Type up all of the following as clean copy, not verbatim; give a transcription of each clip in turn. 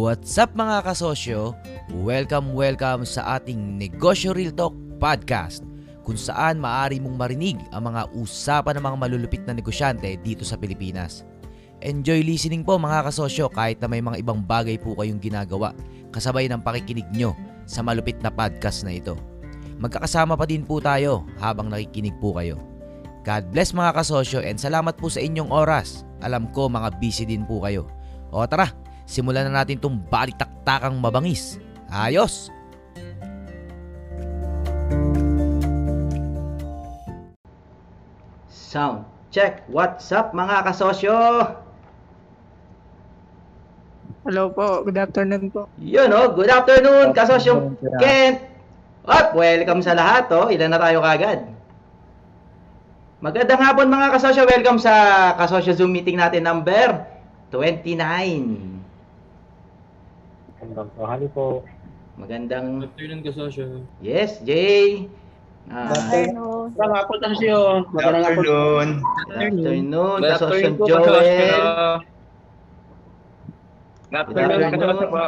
What's up mga kasosyo? Welcome sa ating Negosyo Real Talk Podcast, kung saan maaari mong marinig ang mga usapan ng mga malulupit na negosyante dito sa Pilipinas. Enjoy listening po mga kasosyo, kahit na may mga ibang bagay po kayong ginagawa kasabay ng pakikinig nyo sa malupit na podcast na ito. Magkakasama pa din po tayo habang nakikinig po kayo. God bless mga kasosyo, and salamat po sa inyong oras. Alam ko mga busy din po kayo. O tara, simulan na natin itong balitaktakang mabangis. Ayos! Sound check. What's up mga kasosyo? Hello po, good afternoon po. Yun good afternoon kasosyo Kent. Welcome sa lahat Ilan na tayo kagad? Magandang hapon mga kasosyo. Welcome sa kasosyo Zoom meeting natin number 29. Magandang tanghali po. Magandang Good afternoon, kasosyo. Yes, Jay. Afternoon. Magandang hapon, kasosyo. Magandang hapon. Good afternoon, Good kasosyo afternoon po, Joel. kasosyo. Good afternoon, kasosyo po.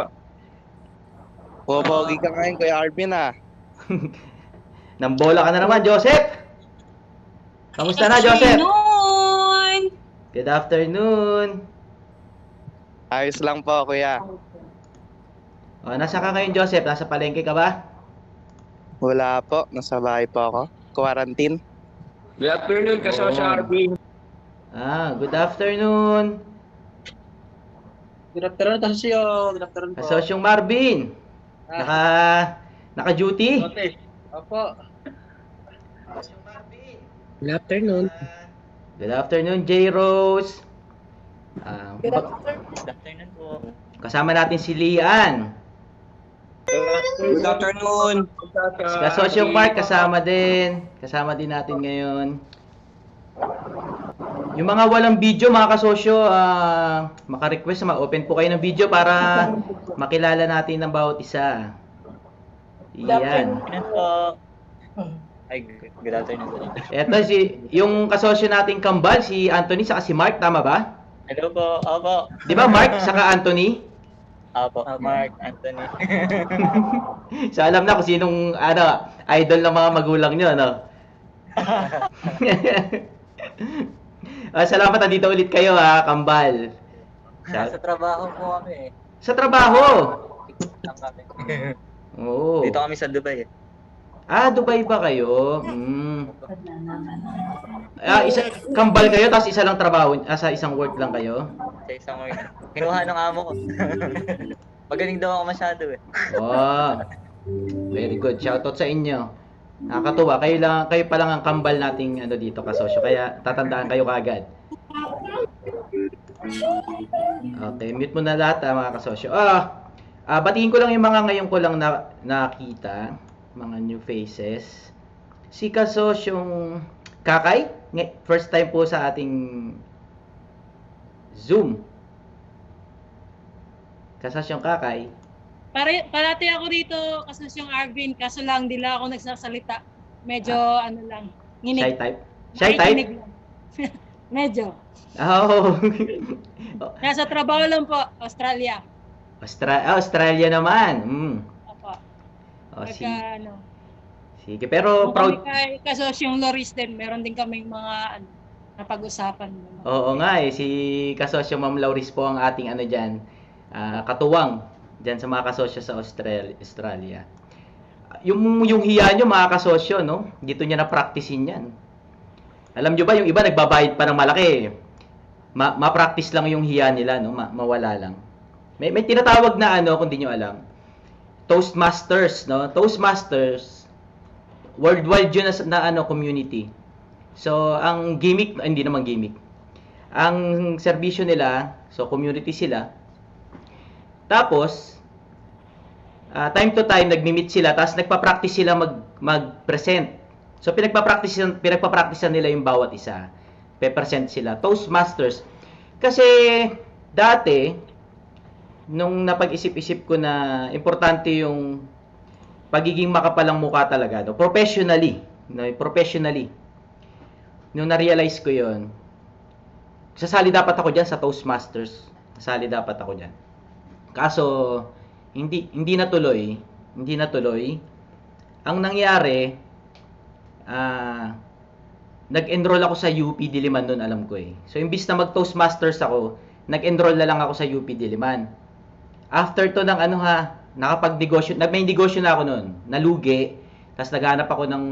Pogi ka ngayon, Kuya Arvin Nambola ka na naman, Joseph. Kamusta na, Joseph? Good afternoon. Ayos lang po, Kuya. Nasa ka ngayon, Joseph? Nasa palengke ka ba? Wala po, nasa bahay po ako. Quarantine. Good afternoon, kasosyo Arvin. Good afternoon. Good afternoon, kasosyo. Good afternoon po. Kasosyong Marvin. Naka-duty? Okay. Opo. Kasosyong Marvin. Good afternoon. Good afternoon, J. Rose. Good afternoon po. Kasama natin si Lian. Good afternoon. Si Kasosyong Mark kasama din. Kasama din natin ngayon. Yung mga walang video, mga kasosyo, maka-request na ma-open po kayo ng video para makilala natin ng bawat isa. Yan. Ay, good afternoon po. Eto yung kasosyo nating kambal, si Anthony saka si Mark, tama ba? Hello po, opo. Di ba Mark saka Anthony? Opo, Mark, Anthony. So alam na kung sinong idol ng mga magulang nyo, Salamat, nandito ulit kayo kambal. Sa trabaho po kami Sa trabaho? Lang kami. Oo. Dito kami sa Dubai Dubai ba kayo? Kambal kayo, tapos isa lang trabaho, sa isang work lang kayo? Sa isang work. Kinuha ng amo ko. Magaling daw ako masyado Very good. Shoutout sa inyo. Nakakatuwa. Kayo pa lang ang kambal nating dito kasosyo. Kaya tatandaan kayo kaagad. Okay, mute mo na lahat mga kasosyo. Batiin ko lang yung mga ngayon ko lang nakita. Mga new faces. Si kasosyong Kakay. First time po sa ating Zoom. Kasosyong Kakay. Parati ako dito kasi yung Arvin, kaso lang di lang ako nagsasalita. Medyo lang, nginig. Shy type? Shy type? Medyo. Nasa trabaho lang po, Australia. Australia naman. Opo. Sige. Sige, pero proud. Kaso yung Loris din, meron din kaming mga napag-usapan. Oo nga si kasosyo Ma'am Lauris po ang ating dyan, katuwang dyan sa mga kasosyo sa Australia. Yung hiya nyo mga kasosyo, dito niya na-practicein yan. Alam nyo ba, yung iba nagbabayad pa ng malaki. Ma-practice lang yung hiya nila, mawala lang. May tinatawag na kung di nyo alam, Toastmasters, Toastmasters, worldwide yun na community. So, ang gimmick, hindi naman gimmick. Ang serbisyo nila, so community sila. Tapos, time to time, nagmi-meet sila, tapos nagpa-practice sila mag-present. So, pinagpa-practice nila yung bawat isa. Pe-present sila. Toastmasters. Kasi, dati, nung napag-isip-isip ko na importante yung pagiging makapalang mukha talaga, professionally. Professionally. Nung na-realize ko yon, sasali dapat ako dyan sa Toastmasters. Sasali dapat ako dyan. Kaso hindi natuloy. Hindi natuloy. Ang nangyari, nag-enroll ako sa UP Diliman noon, alam ko eh. So imbis na mag-Toastmasters ako, nag-enroll na lang ako sa UP Diliman. After to ng nakapag-negosyo, may negosyo na ako noon, nalugi, tapos naghanap ako ng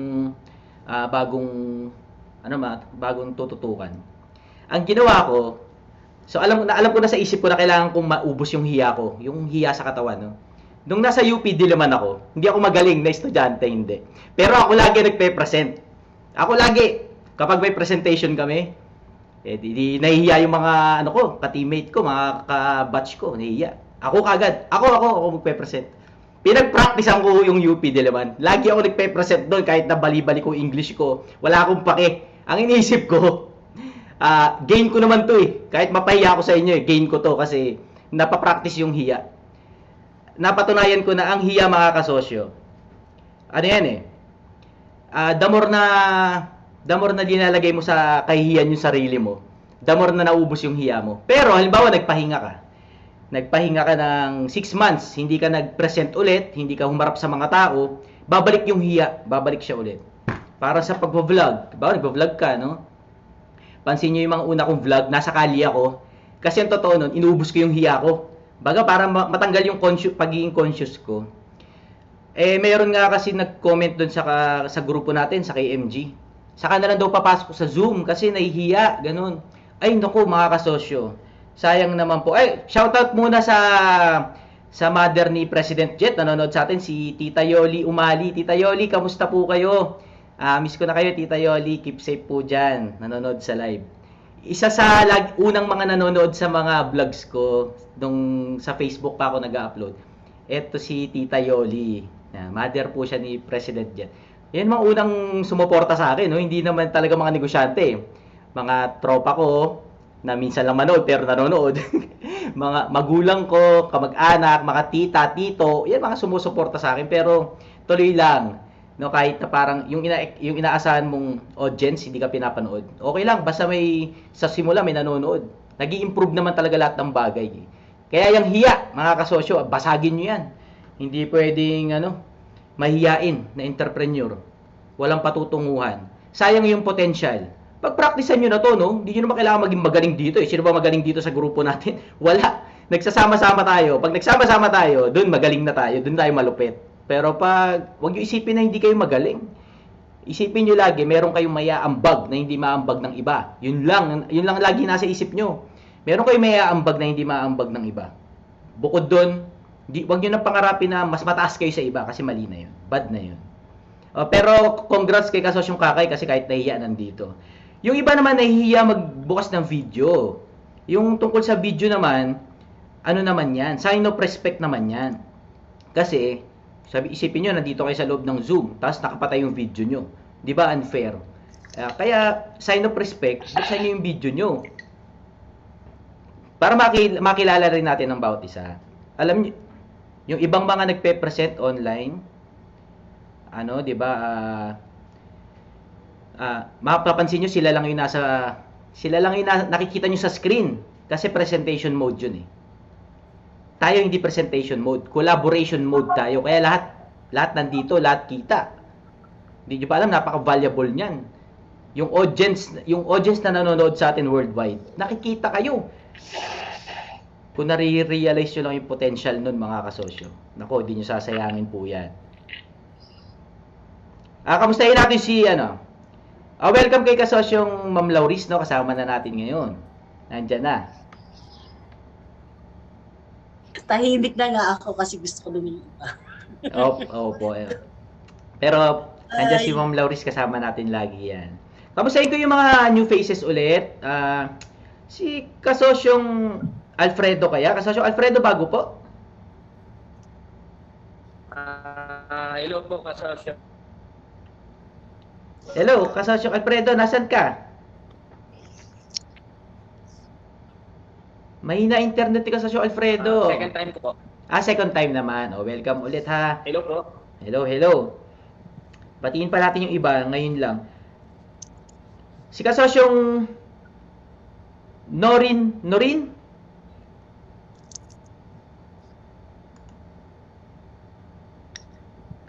bagong tututukan. Ang ginawa ko, so alam ko na sa isip ko na kailangan kong maubos yung hiya ko, yung hiya sa katawan, no. Nung nasa UP Diliman ako, hindi ako magaling na estudyante, hindi. Pero ako lagi nagpe-present. Ako lagi, kapag may presentation kami, di nahihiya yung mga ka-teammate ko, mga ka-batch ko, nahihiya. Ako kagad, ako magpe-present. Pinag-practicean ko yung UP Diliman. Lagi ako nagpe-present doon kahit na bali-bali ko English ko, wala akong pake. Ang iniisip ko, gain ko naman to eh. Kahit mapahiya ako sa inyo eh, gain ko to kasi napapractice yung hiya. Napatunayan ko na ang hiya, mga kasosyo. Ano yan eh? The more na dinalagay mo sa kahihiyan yung sarili mo, the more na naubos yung hiya mo. Pero halimbawa nagpahinga ka ng 6 months, hindi ka nag-present ulit, hindi ka humarap sa mga tao, babalik yung hiya, babalik siya ulit. Para sa pagbo-vlog, diba? Nagbo-vlog ka, no? Pansin niyo yung mga una kong vlog, nasa kali ako. Kasi ang totoo nun, inuubos ko yung hiya ko. Baga para matanggal yung pagiging conscious ko. Mayroon nga kasi nag-comment doon sa grupo natin, sa KMG. Saka na lang daw papasok sa Zoom kasi nahihiya, ganun. Ay, naku, mga kasosyo. Sayang naman po. Ay, shoutout muna sa mother ni President Jet. Nanonood sa atin, si Tita Yoli Umali. Tita Yoli, kamusta po kayo? Miss ko na kayo, Tita Yoli. Keep safe po dyan. Nanonood sa live. Isa sa unang mga nanonood sa mga vlogs ko nung sa Facebook pa ako nag-upload. Ito si Tita Yoli. Mother po siya ni President Jet. Yan mga unang sumuporta sa akin, no? Hindi naman talaga mga negosyante. Mga tropa ko na minsan lang manood pero nanonood. Mga magulang ko, kamag-anak, mga tita, tito, yan mga sumusuporta sa akin pero tuloy lang. No, kahit na parang yung inaasahan mong audience hindi ka pinapanood. Okay lang basta sa simula may nanonood. Nag-i-improve naman talaga lahat ng bagay. Kaya yung hiya, mga kasosyo, basagin niyo yan. Hindi pwedeng mahiyain na entrepreneur. Walang patutunguhan. Sayang yung potential. Pag-practicean nyo na to, no? Hindi nyo naman kailangan maging magaling dito. Sino ba magaling dito sa grupo natin? Wala. Nagsasama-sama tayo. Pag nagsama-sama tayo, dun magaling na tayo. Dun tayo malupit. Pero huwag nyo isipin na hindi kayo magaling. Isipin nyo lagi, meron kayong maya-ambag na hindi maambag ng iba. Yun lang lagi nasa isip nyo. Meron kayong maya-ambag na hindi maambag ng iba. Bukod dun, huwag nyo nang pangarapin na mas mataas kayo sa iba kasi mali na yun. Bad na yun. Pero congrats kay Kasosyong Kakay kasi kahit nahihiya nandito. Yung iba naman nahihiya magbukas ng video. Yung tungkol sa video naman, ano naman yan? Sign of respect naman yan. Kasi, isipin nyo, nandito kayo sa loob ng Zoom, tapos nakapatay yung video nyo. Di ba unfair? Kaya, sign of respect, buksan nyo yung video nyo. Para makilala rin natin ng bawat isa. Alam nyo, yung ibang mga nagpe-present online, di ba, mapapansin nyo, sila lang yung nakikita nyo sa screen. Kasi presentation mode yun eh. Tayo hindi presentation mode, collaboration mode tayo. Kaya lahat nandito, lahat kita. Hindi nyo pa alam, napaka-valuable niyan. Yung audience na nanonood sa atin worldwide, nakikita kayo. Kung nare-realize nyo lang yung potential nun, mga kasosyo. Nako, hindi nyo sasayangin po yan. Kamustahin natin si, welcome kay kasosyong Ma'am Lauris, no? Kasama na natin ngayon. Nandyan na. Tahimik na nga ako kasi gusto ko lumipa. Opo. Pero, nandyan si Ma'am Lauris, kasama natin lagi yan. Kamustahin ko yung mga new faces ulit. Si kasosyong Alfredo kaya? Kasosyong Alfredo, bago po? Hello po, kasosyo. Hello, kasosyong Alfredo, nasan ka? Mahina internet ni kasosyong Alfredo. Second time ko po. Second time naman. Welcome ulit ha. Hello po. Hello. Batiin pa natin yung iba ngayon lang. Si kasosyong Norin?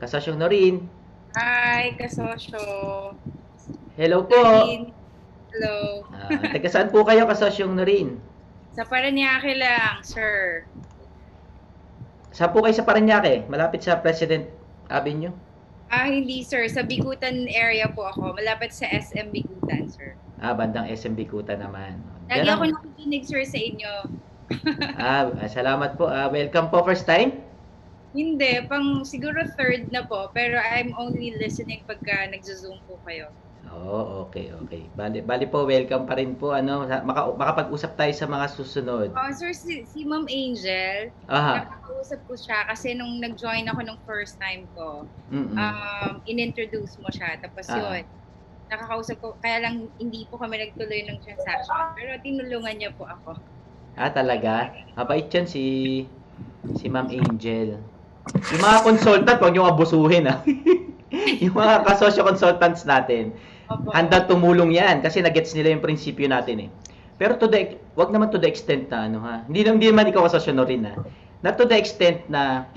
Kasosyong Norin. Hi, kasosyo. Hello po. Norin. Hello. Taga saan po kayo, Kasosyong Norin? Sa Parañaque lang, sir. Saan po kayo sa Parañaque? Malapit sa President Avenue? Hindi, sir. Sa Bikutan area po ako. Malapit sa SM Bikutan, sir. Bandang SM Bikutan naman. Lagi Yan ako ang- nakikinig, sir, sa inyo. Salamat po. Welcome po, first time? Hindi, siguro third na po. Pero I'm only listening pagka nagzo-zoom po kayo. Okay. Bali po, welcome pa rin po. Makapag-usap tayo sa mga susunod. Sir, si Ma'am Angel, Aha. nakakausap ko siya kasi nung nag-join ako nung first time ko, Mm-mm. in-introduce mo siya. Tapos yun, nakakausap ko, kaya lang hindi po kami nagtuloy ng transaction. Pero tinulungan niya po ako. Talaga? Mabait yan si Ma'am Angel. Yung mga consultant, huwag nyo abusuhin yung mga kasosyo consultants natin, Opo. handa tumulong yan kasi nagets nila yung prinsipyo natin eh. Pero wag naman to the extent na Hindi naman ikaw kasosyo Norin na to the extent na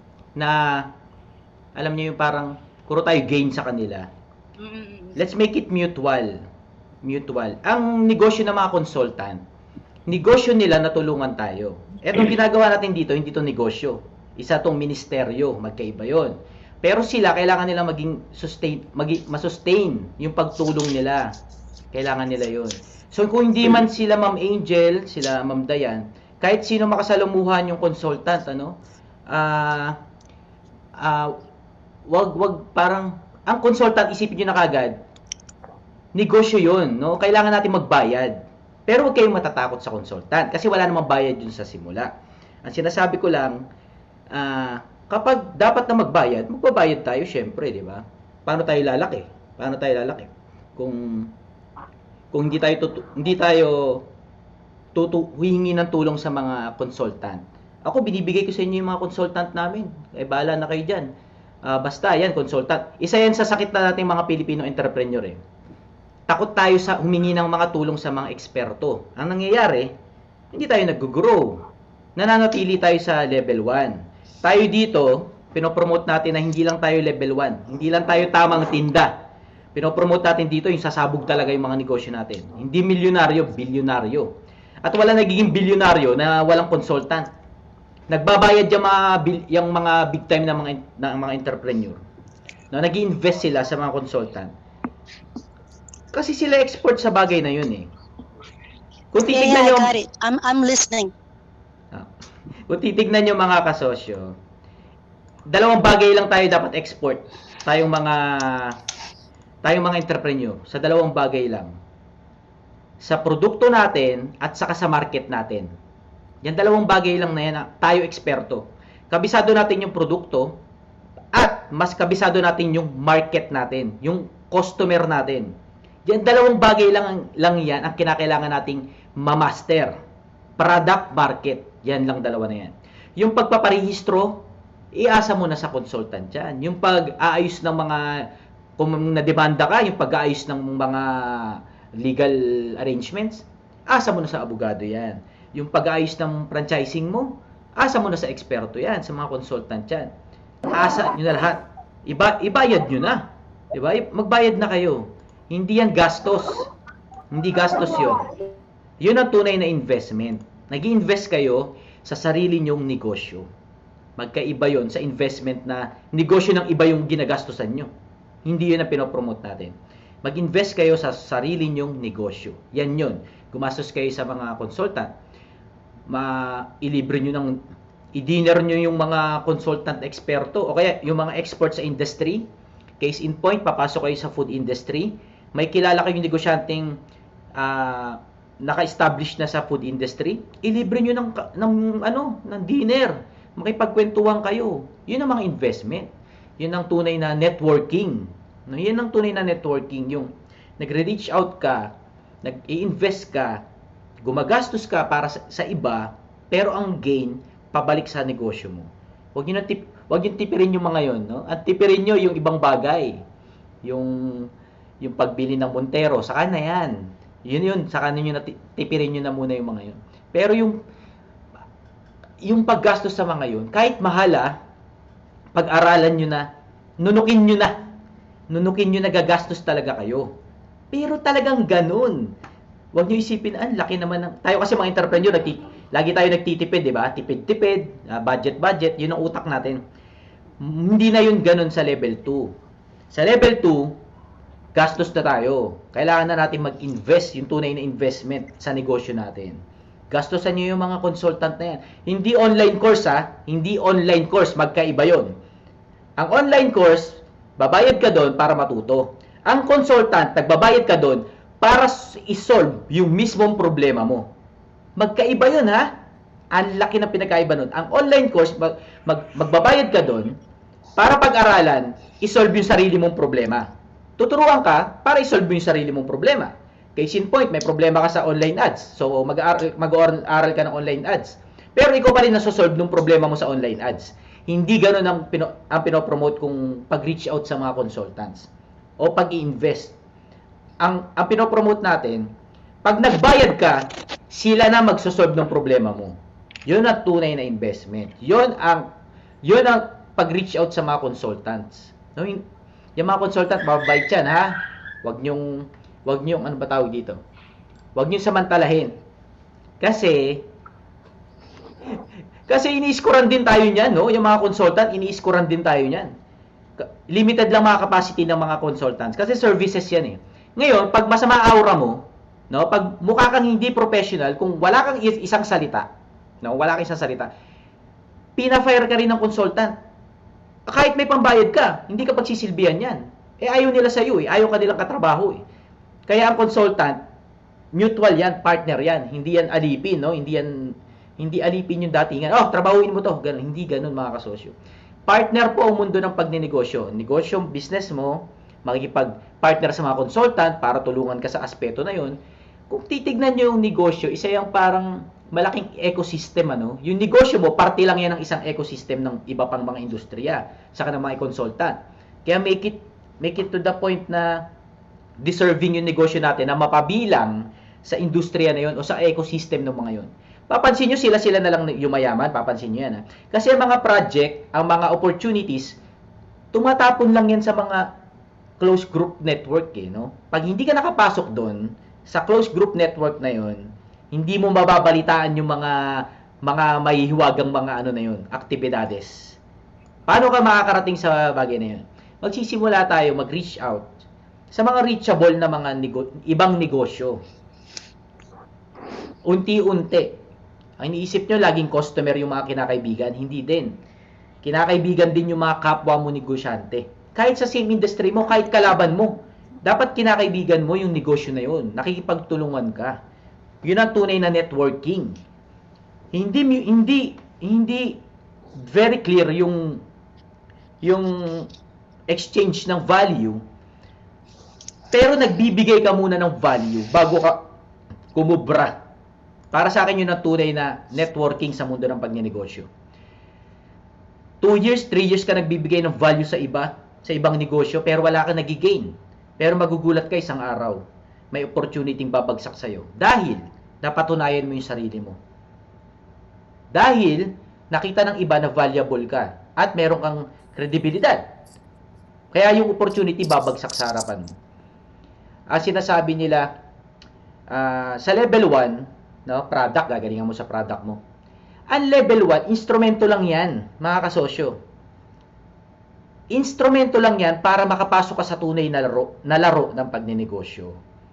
alam niyo yung parang puro tayo gain sa kanila. Let's make it mutual. Ang negosyo ng mga consultant, negosyo nila na tulungan tayo. Etong ginagawa natin dito, hindi to negosyo. Isa tong ministeryo, magkaiba yon. Pero sila, kailangan nila masustain yung pagtulong nila. Kailangan nila yon. So kung hindi man sila Ma'am Angel, sila Ma'am Dayan, kahit sino makasalamuhan yung consultant, wag parang, ang consultant, isipin nyo na kagad, negosyo yun, no? Kailangan natin magbayad. Pero huwag kayong matatakot sa consultant kasi wala namang bayad yun sa simula. Ang sinasabi ko lang, kapag dapat na magbabayad tayo syempre, di ba? Paano tayo lalaki? Kung hindi tayo huhingi ng tulong sa mga consultant. Ako, binibigay ko sa inyo yung mga consultant namin. Bahala na kayo dyan. Basta, yan, consultant. Isa yan sa sakit na nating mga Pilipino entrepreneur eh. Takot tayo sa humingi ng mga tulong sa mga eksperto. Ang nangyayari, hindi tayo nag-grow. Nananatili tayo sa level 1. Tayo dito, pinopromote natin na hindi lang tayo level 1. Hindi lang tayo tamang tinda. Pinopromote natin dito yung sasabog talaga yung mga negosyo natin. Hindi milyonaryo, bilyonaryo. At wala nagiging bilyonaryo na walang consultant. Nagbabayad yung mga big time na mga entrepreneur. No, nag-i-invest sila sa mga consultant. Kasi sila expert sa bagay na yun eh. Kung titignan nyo, got it. I'm listening. kung titignan nyo mga kasosyo, dalawang bagay lang tayo dapat export. Tayong mga entrepreneur. Sa dalawang bagay lang. Sa produkto natin at saka sa market natin. Yan dalawang bagay lang na yan. Tayo eksperto. Kabisado natin yung produkto at mas kabisado natin yung market natin. Yung customer natin. Yan dalawang bagay lang yan ang kinakailangan nating ma-master. Product, market. Yan lang dalawa na yan. Yung pagpaparehistro, iasa mo na sa consultant yan. Yung pag-aayos ng mga, kung nademanda ka, yung pag-aayos ng mga legal arrangements, asa mo na sa abogado yan. Yung pag-aayos ng franchising mo, asa mo na sa eksperto yan, sa mga consultant yan. Asa nyo na lahat. Ibayad nyo na. Diba? Magbayad na kayo. Hindi yan gastos. Hindi gastos yun. Yun ang tunay na investment. Nag-i-invest kayo sa sarili nyong negosyo. Magkaiba yon sa investment na negosyo ng iba yung ginagastosan nyo. Hindi yun ang pinopromote natin. Mag-invest kayo sa sarili nyong negosyo. Yan yun. Gumastos kayo sa mga consultant. I-dinner nyo yung mga consultant eksperto o kaya yung mga expert sa industry. Case in point, papasok kayo sa food industry. May kilala kayong negosyanteng naka-establish na sa food industry, ilibre nyo ng dinner. Makipagkwentuhan kayo. Yun ang mga investment. Yun ang tunay na networking. No, yun ang tunay na networking. Yung nagre-reach out ka, nag-i-invest ka, gumagastos ka para sa iba, pero ang gain, pabalik sa negosyo mo. Huwag nyo tipirin yung mga yun. No? At tipirin nyo yung ibang bagay. Yung pagbili ng Montero, saka na yan. Yun, saka ninyo na tipirin nyo na muna yung mga yun. Pero yung paggastos sa mga yun, kahit mahala, pag-aralan nyo na nunukin nyo na. Nunukin nyo na gagastos talaga kayo. Pero talagang ganun. Huwag nyo isipin, laki naman ng... Tayo kasi mga entrepreneur, lagi tayo nagtitipid, di ba? Tipid-tipid, budget-budget, yun ang utak natin. Hindi na yun ganun sa level 2. Sa level 2, gastos na tayo. Kailangan na natin mag-invest, yung tunay na investment sa negosyo natin. Gastosan nyo yung mga consultant na yan. Hindi online course, ha? Hindi online course, magkaiba yon. Ang online course, babayad ka doon para matuto. Ang consultant, nagbabayad ka doon para isolve yung mismong problema mo. Magkaiba yun, ha? Ang laki ng pinakaiba nun. Ang online course, magbabayad ka doon para pag-aralan, isolve yung sarili mong problema. Tuturuan ka para isolve yung sarili mong problema. Case in point, may problema ka sa online ads. So, mag-aaral ka ng online ads. Pero ikaw pa rin nasosolve ng problema mo sa online ads. Hindi ganun ang pinopromote kung pag-reach out sa mga consultants o pag-i-invest. Ang pinopromote natin, pag nagbayad ka, sila na magsosolve ng problema mo. Yun ang tunay na investment. Yun ang pag-reach out sa mga consultants. No, yung mga consultant, mababait yan, ha? Wag niyong, ano ba tawag dito? Wag niyong samantalahin. Kasi ini-scorean din tayo niyan, no? Yung mga consultant, ini-scorean din tayo niyan. Limited lang mga capacity ng mga consultants. Kasi services yan, eh. Ngayon, pag masama aura mo, no? Pag mukha kang hindi professional, kung wala kang isang salita, no? Wala kang isang salita, pina-fire ka rin ng consultant. Kahit may pambayad ka, hindi ka pagsisilbihan yan. Eh, ayaw nila sa'yo, eh. Ayaw ka nilang katrabaho, eh. Kaya ang consultant, mutual yan, partner yan. Hindi yan alipin, no? Hindi alipin yung datingan. Oh, trabahuin mo to. Ganun. Hindi ganun, mga kasosyo. Partner po ang mundo ng pagnenegosyo. Negosyo, business mo, makikipag-partner sa mga consultant para tulungan ka sa aspeto na yun. Kung titignan nyo yung negosyo, isa yung parang malaking ecosystem, ano? Yung negosyo mo, parte lang yan ng isang ecosystem ng iba pang mga industriya, saka ng mga consultant. Kaya make it to the point na deserving yung negosyo natin na mapabilang sa industriya na yun o sa ecosystem ng mga yun. Papansin nyo, sila na lang yumayaman, papansin nyo yan. Ha? Kasi ang mga project, ang mga opportunities, tumatapon lang yan sa mga close group network, eh, no? Pag hindi ka nakapasok doon, sa close group network na yun, hindi mo mababalitaan yung mga mahihiwagang mga ano na yun, aktibidades. Paano ka makakarating sa bagay na yun? Magsisimula tayo mag-reach out sa mga reachable na mga ibang negosyo. Unti-unti. Ang iniisip nyo, laging customer yung mga kinakaibigan. Hindi din. Kinakaibigan din yung mga kapwa mo negosyante. Kahit sa same industry mo, kahit kalaban mo, dapat kinakaibigan mo yung negosyo na yun. Nakikipagtulungan ka. Yun ang tunay na networking. Hindi very clear yung exchange ng value, pero nagbibigay ka muna ng value bago ka kumubra. Para sa akin yun ang tunay na networking sa mundo ng pagnenegosyo. 2 years, 3 years ka nagbibigay ng value sa ibang negosyo, pero wala ka nagigain. Pero magugulat ka isang araw, may opportunity babagsak sa'yo. Dahil napatunayan mo yung sarili mo. Dahil nakita ng iba na valuable ka at meron kang kredibilidad. Kaya yung opportunity babagsak sa harapan mo. Sinasabi nila, sa level 1, no, product, gagalingan mo sa product mo. Ang level 1, instrumento lang yan, mga kasosyo. Instrumento lang yan para makapasok ka sa tunay na laro ng pagnenegosyo.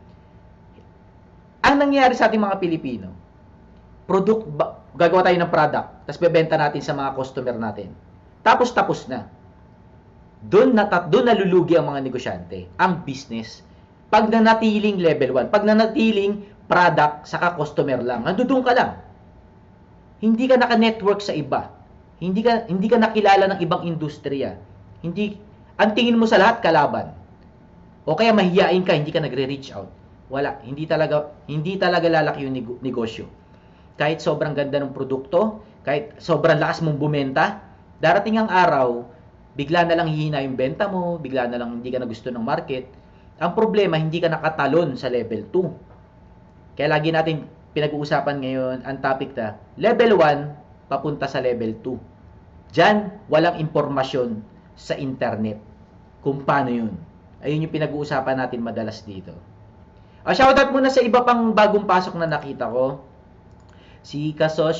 Ang nangyayari sa ating mga Pilipino, gagawa tayo ng product, tapos bebenta natin sa mga customer natin. Tapos na. Doon nalulugi ang mga negosyante, ang business. Pag nanatiling level 1, pag nanatiling product, saka customer lang, nandoon ka lang. Hindi ka naka-network sa iba. Hindi ka nakilala ng ibang industriya. Ang tingin mo sa lahat, kalaban. O kaya mahihiyain ka, hindi ka nagre-reach out. Wala. Hindi talaga lalaki yung negosyo. Kahit sobrang ganda ng produkto, kahit sobrang lakas mong bumenta, darating ang araw, bigla na lang hihina yung benta mo, bigla na lang hindi ka na gusto ng market. Ang problema, hindi ka nakatalon sa level 2. Kaya lagi natin pinag-uusapan ngayon ang topic na level 1 papunta sa level 2. Diyan, walang impormasyon sa internet. kung paano yun. Ayun yung pinag-uusapan natin madalas dito. Shoutout muna sa iba pang bagong pasok na nakita ko. Si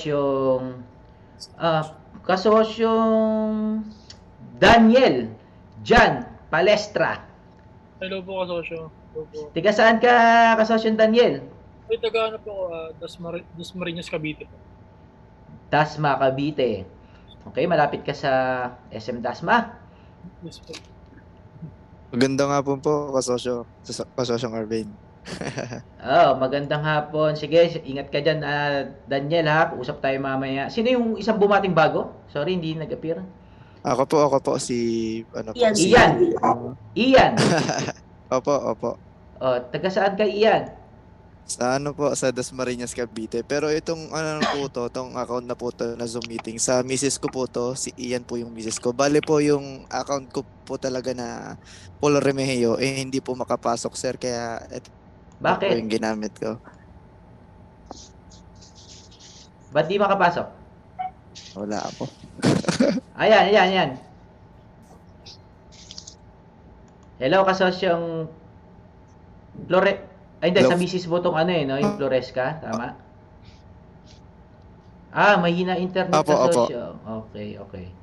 kasosyong Daniel Jan Palestra. Hello po, kasosyo. Hello po. Tiga saan ka, kasosyong Daniel? Ay, taga ano po, Dasmariñas, Cavite po. Dasma, Cavite. Okay, malapit ka sa SM Dasma. Yes po. Maganda nga po kasosyo. Kasosyong Arvin. Magandang hapon. Sige, ingat ka dyan, Daniel ha. Usap tayo mamaya. Sino yung isang bumating bago? Sorry, hindi nag-appear. Ako po si Ian. Ian. Opo. Taga saan ka, Ian? Sa sa Dasmariñas, Cavite. Pero itong tong account na po to na Zoom meeting, sa misis ko po to, si Ian po yung misis ko. Bale po yung account ko po talaga na Polo Remigio, hindi po makapasok, sir, kaya ito po yung ginamit ko. Ba't di makapasok? Wala ako. Ayan. Hello, kasosyong Hello. sa misis mo tong yung Floresca, tama? Mahina internet, Opo. kasosyo. Okay.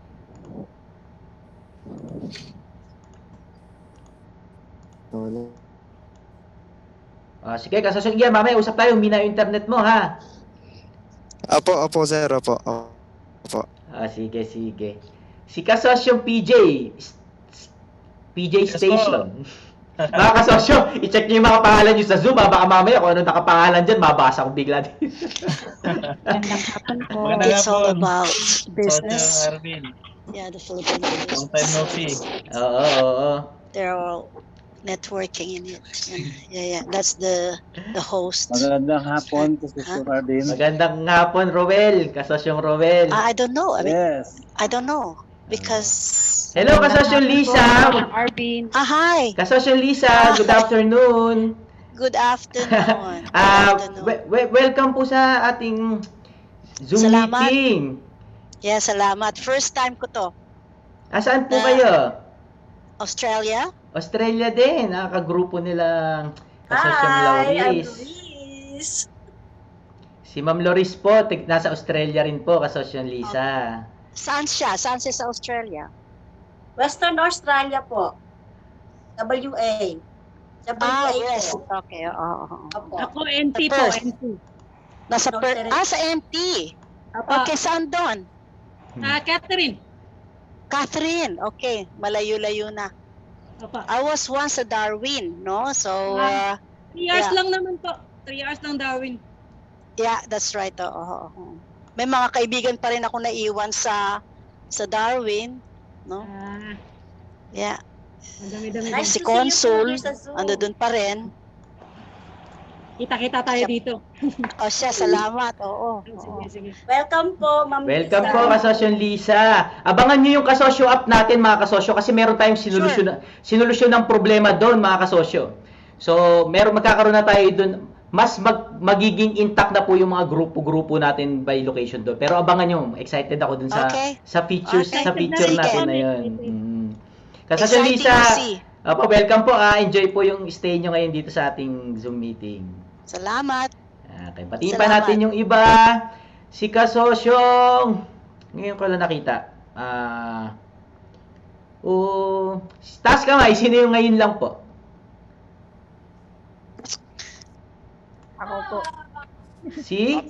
Wala. Sige, kasosyo, Ian, mamaya usap tayo, humina yung internet mo, ha? Opo, sir. Opo. Sige. Si kasosyong PJ Station. Mga kasosyo, i-check nyo yung mga pangalan nyo sa Zoom, baka mamaya kung ano nakapangalan dyan, mabasa ko bigla din. Magandang hapon po. Magandang It's all hapon. about Kasosyo business. Arvin. Yeah, the Filipino business. Long time no see. Oo. They're all networking in it. Yeah. That's the host. Magandang hapon, Kasosyo Arvin. Magandang hapon, Roel. Kasosyong Roel. I don't know. Yes. I don't know. Because... Hello, kasosyong Lisa. Arvin. Hi. Kasosyong Lisa, good afternoon. Good afternoon. Welcome po sa ating Zoom Salamat. meeting. Yeah, salamat. First time ko to. Saan po Na- kayo? Australia? Australia din. Kagrupo nilang kasosyong Lauris. Si Ma'am Loris po, nasa Australia rin po, kasosyong Lisa. Saan siya? Saan siya sa Australia? Western Australia po. WA. Yes. Okay, oo. Opo. Ako, NT po, First. NT. Sa MT. Okay, saan doon? Catherine. Okay, malayo-layo na. Apa. I was once sa Darwin, no? So, 3 years yeah. lang naman po. 3 years lang, Darwin. yeah, that's right. Oo. May mga kaibigan pa rin ako naiwan sa Darwin, no? Yeah. Madami-dami. Nice Si to see you Consul, po sa Zoom. ando doon pa rin. Kita-kita tayo dito. Siya, salamat. Oo. Sige. Welcome po, Ma'am Welcome Lisa. po, kasosyong Lisa. Abangan nyo yung kasosyo app natin, mga kasosyo, kasi meron tayong sinolusyon ng problema doon, mga kasosyo. So, magkakaroon na tayo doon. Mas magiging intact na po yung mga grupo natin by location doon. Pero abangan nyo, excited ako dun sa features, Okay. sa feature Sige. natin na yun. Kasosyong Lisa, Exciting to see. welcome po. Enjoy po yung stay nyo ngayon dito sa ating Zoom meeting. Salamat. Okay, patiin pa natin yung iba. Si Kasosyong, ngayon ko lang nakita. Taas kamay, sino yung ngayon lang po? Ako po. Si?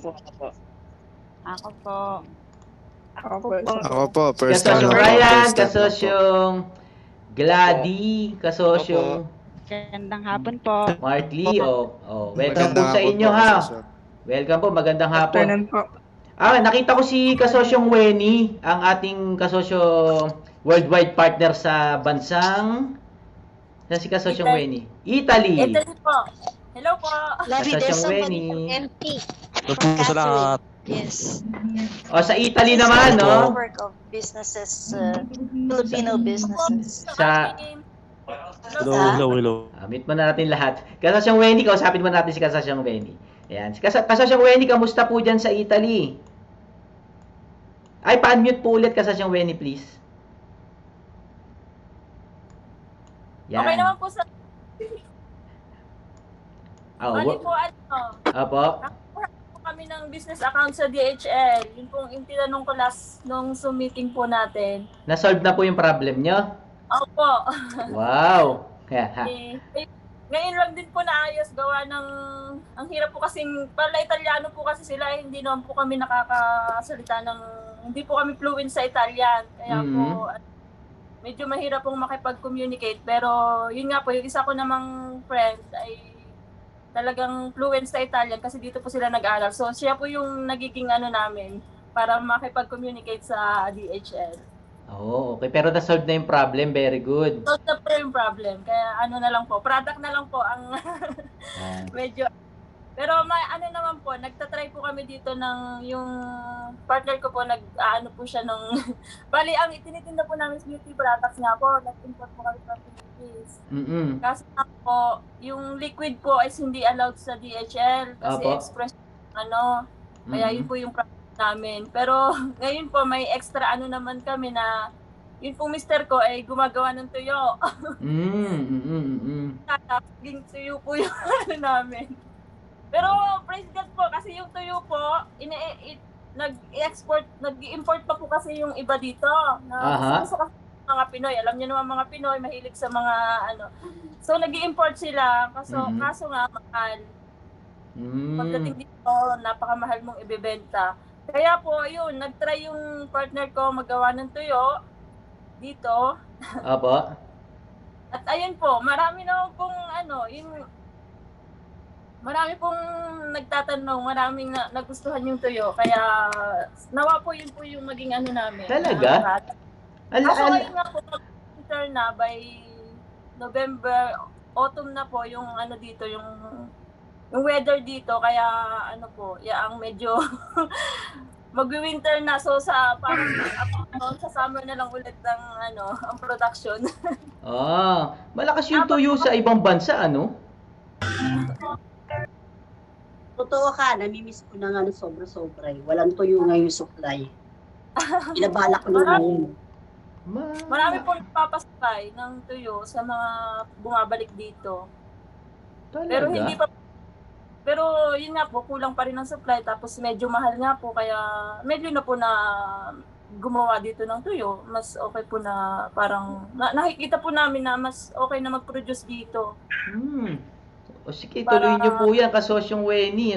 Ako po, first time Kasosyong lang po, Ryan, first time lang po. Kasosyong Glady, Kasosyong Magandang hapon po. Mark Lee. Welcome po Magandang sa hapon inyo po, ha. kasosyo. Welcome po, magandang hapon. po. Nakita ko si Kasosyong Weni, ang ating kasosyo worldwide partner sa bansang si Kasosyong Weni. Italy. Italy po. Hello po. Lovey, there's Kasosyong somebody Weni. from MT. Sa lahat. Yes. Sa Italy naman, no? Network of businesses, Filipino businesses. Hello. Meet mo na natin lahat. Kasosyong Weni, kausapin mo natin si Kasosyong Weni. Ayan. Kasosyong Weni, kamusta po dyan sa Italy? Pa-unmute po ulit, Kasosyong Weni, please. Yan. Okay naman po sa... Ah, Bali po, Apo. nakakuha po kami ng business account sa DHL. Yun pong yung tinanong ko last nung Zoom meeting po natin. Na-solve na po yung problem nyo? Opo. Wow. Ngayon lang din po naayos gawa ng... Ang hirap po kasing... Pala Italiano po kasi sila, hindi naman po kami nakakasalita ng... Hindi po kami fluent sa Italian. Kaya po, medyo mahirap pong makipag-communicate. Pero yun nga po, yung isa ko namang friend ay talagang fluent sa Italian kasi dito po sila nag-aral. So siya po yung nagiging namin para makipag-communicate sa DHL. Oh, okay. Pero na-solve na yung problem. Very good. So na po yung problem. Kaya na lang po, product na lang po ang medyo... Pero naman po, nagtatry po kami dito ng yung partner ko po, po siya ng... Bali, ang itinitinda po namin beauty products nga po, nag-import po kami from Philippines. Kasi po, yung liquid po is hindi allowed sa DHL kasi express kaya yun po yung product namin. Pero ngayon po, may extra naman kami na yun po mister ko ay gumagawa ng tuyo. Naging tuyo po yung namin. Pero praise God po kasi yung tuyo po nag-import pa po kasi yung iba dito na mga Pinoy. Alam niyo naman mga Pinoy mahilig sa mga So nag-import sila kaso nga mahal. Pagdating dito napakamahal mong ibebenta. Kaya po yun, nag-try yung partner ko magawa ng tuyo dito. Apo. At ayun po, marami na pong marami pong nagtatanong, maraming nagustuhan yung tuyo. Kaya nawa po yun po yung maging namin. Talaga? Kaso ngayon nga po, winter na by November, autumn na po yung dito, yung weather dito. Kaya ang medyo mag-winter na. So parang sa summer na lang ulit ng ang production. Malakas yung tuyo sa ibang bansa, Totoo ka, namimiss ko na sobra-sobra. Walang tuyo ngayon supply. Inabalak ko na ngayon. Marami po nagpapasakay ng tuyo sa mga bumabalik dito. Talaga? Pero yun nga po, kulang pa rin ang supply. Tapos medyo mahal nga po, kaya medyo na po na gumawa dito ng tuyo. Mas okay po na parang, nakikita po namin na mas okay na mag-produce dito. O sige, tuloy niyo po yan, kasosyong Wenny,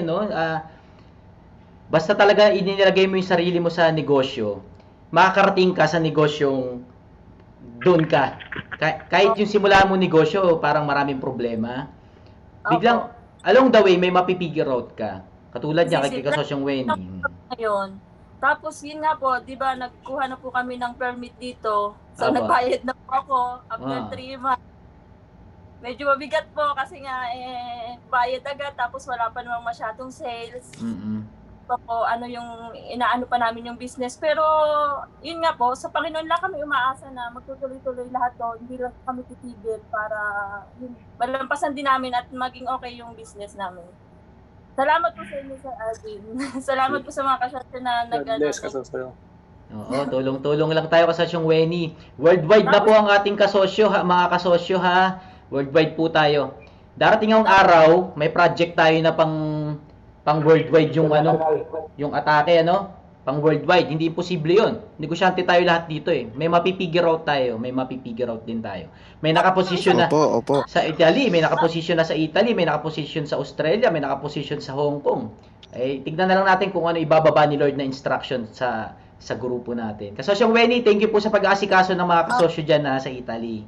basta talaga inilagay mo yung sarili mo sa negosyo, makakarating ka sa negosyong doon ka. Kahit yung simula mo negosyo, parang maraming problema. Biglang, along the way, may mapipigure out ka. Katulad niya, kay kasosyong Wenny. Ngayon. Tapos yun nga po, di ba, nagkuha na po kami ng permit dito. So nagbayad na po ako after 3 months. Medyo mabigat po kasi nga bayad agad tapos wala pa namang masyadong sales. So po yung inaano pa namin yung business. Pero yun nga po, sa Panginoon lang kami umaasa na magtutuloy-tuloy lahat to. Hindi lang kami titigil para malampasan din namin at maging okay yung business namin. Salamat po sa inyo, Sir Alvin. Salamat po sa mga kasasya na Oo, tulong-tulong lang tayo kasosyong Wenny. Worldwide na po ang ating kasosyo, mga kasosyo ha. Worldwide po tayo. Darating ang araw, may project tayo na pang worldwide yung yung atake pang worldwide. Hindi imposible 'yon. Negosyante tayo lahat dito May mapipigure out tayo, may mapipigure out din tayo. May nakaposisyon na sa Italy, may nakaposisyon na sa Italy, may nakaposisyon sa Australia, may nakaposisyon sa Hong Kong. Tignan na lang natin kung ano ibababa ni Lord na instruction sa grupo natin. Kasosyong Wenny, thank you po sa pag-aasikaso ng mga kasosyo diyan sa Italy.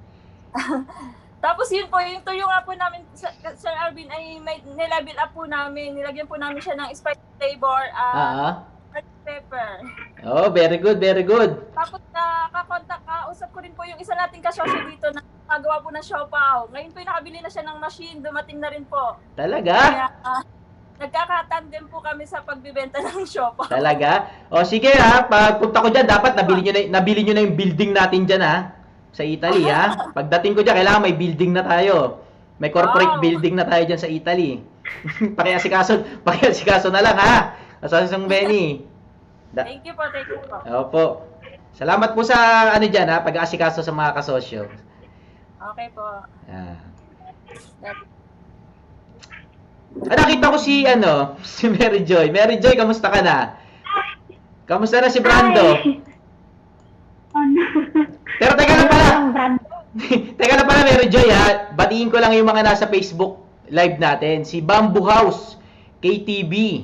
Tapos yun po, yung tuyo nga po namin, Sir Alvin, ay nilevel up po namin. Nilagyan po namin siya ng spice flavor, pepper. Oh, very good, very good. Tapos kausap ko rin po yung isa nating kasosyo dito na magawa po ng siopaw. Ngayon po nakabili na siya ng machine, dumating na rin po. Talaga? Kaya nagkakatandem po kami sa pagbibenta ng siopaw. Talaga? O sige pagpunta ko dyan, dapat nabili nyo na yung building natin dyan sa Italy Pagdating ko dyan, kailangan may building na tayo. May corporate building na tayo dyan sa Italy. Pakiasikaso na lang Kasosyong Benny. Thank you po. Opo. Salamat po sa dyan pag-aasikaso sa mga kasosyo. Okay po. Ah. Nakita ko si si Mary Joy. Mary Joy, kamusta ka na? Kamusta na si Brando? Pero teka lang pala. Teka lang pala, Mary Joy, ha. Batiin ko lang yung mga nasa Facebook live natin. Si Bamboo House KTB.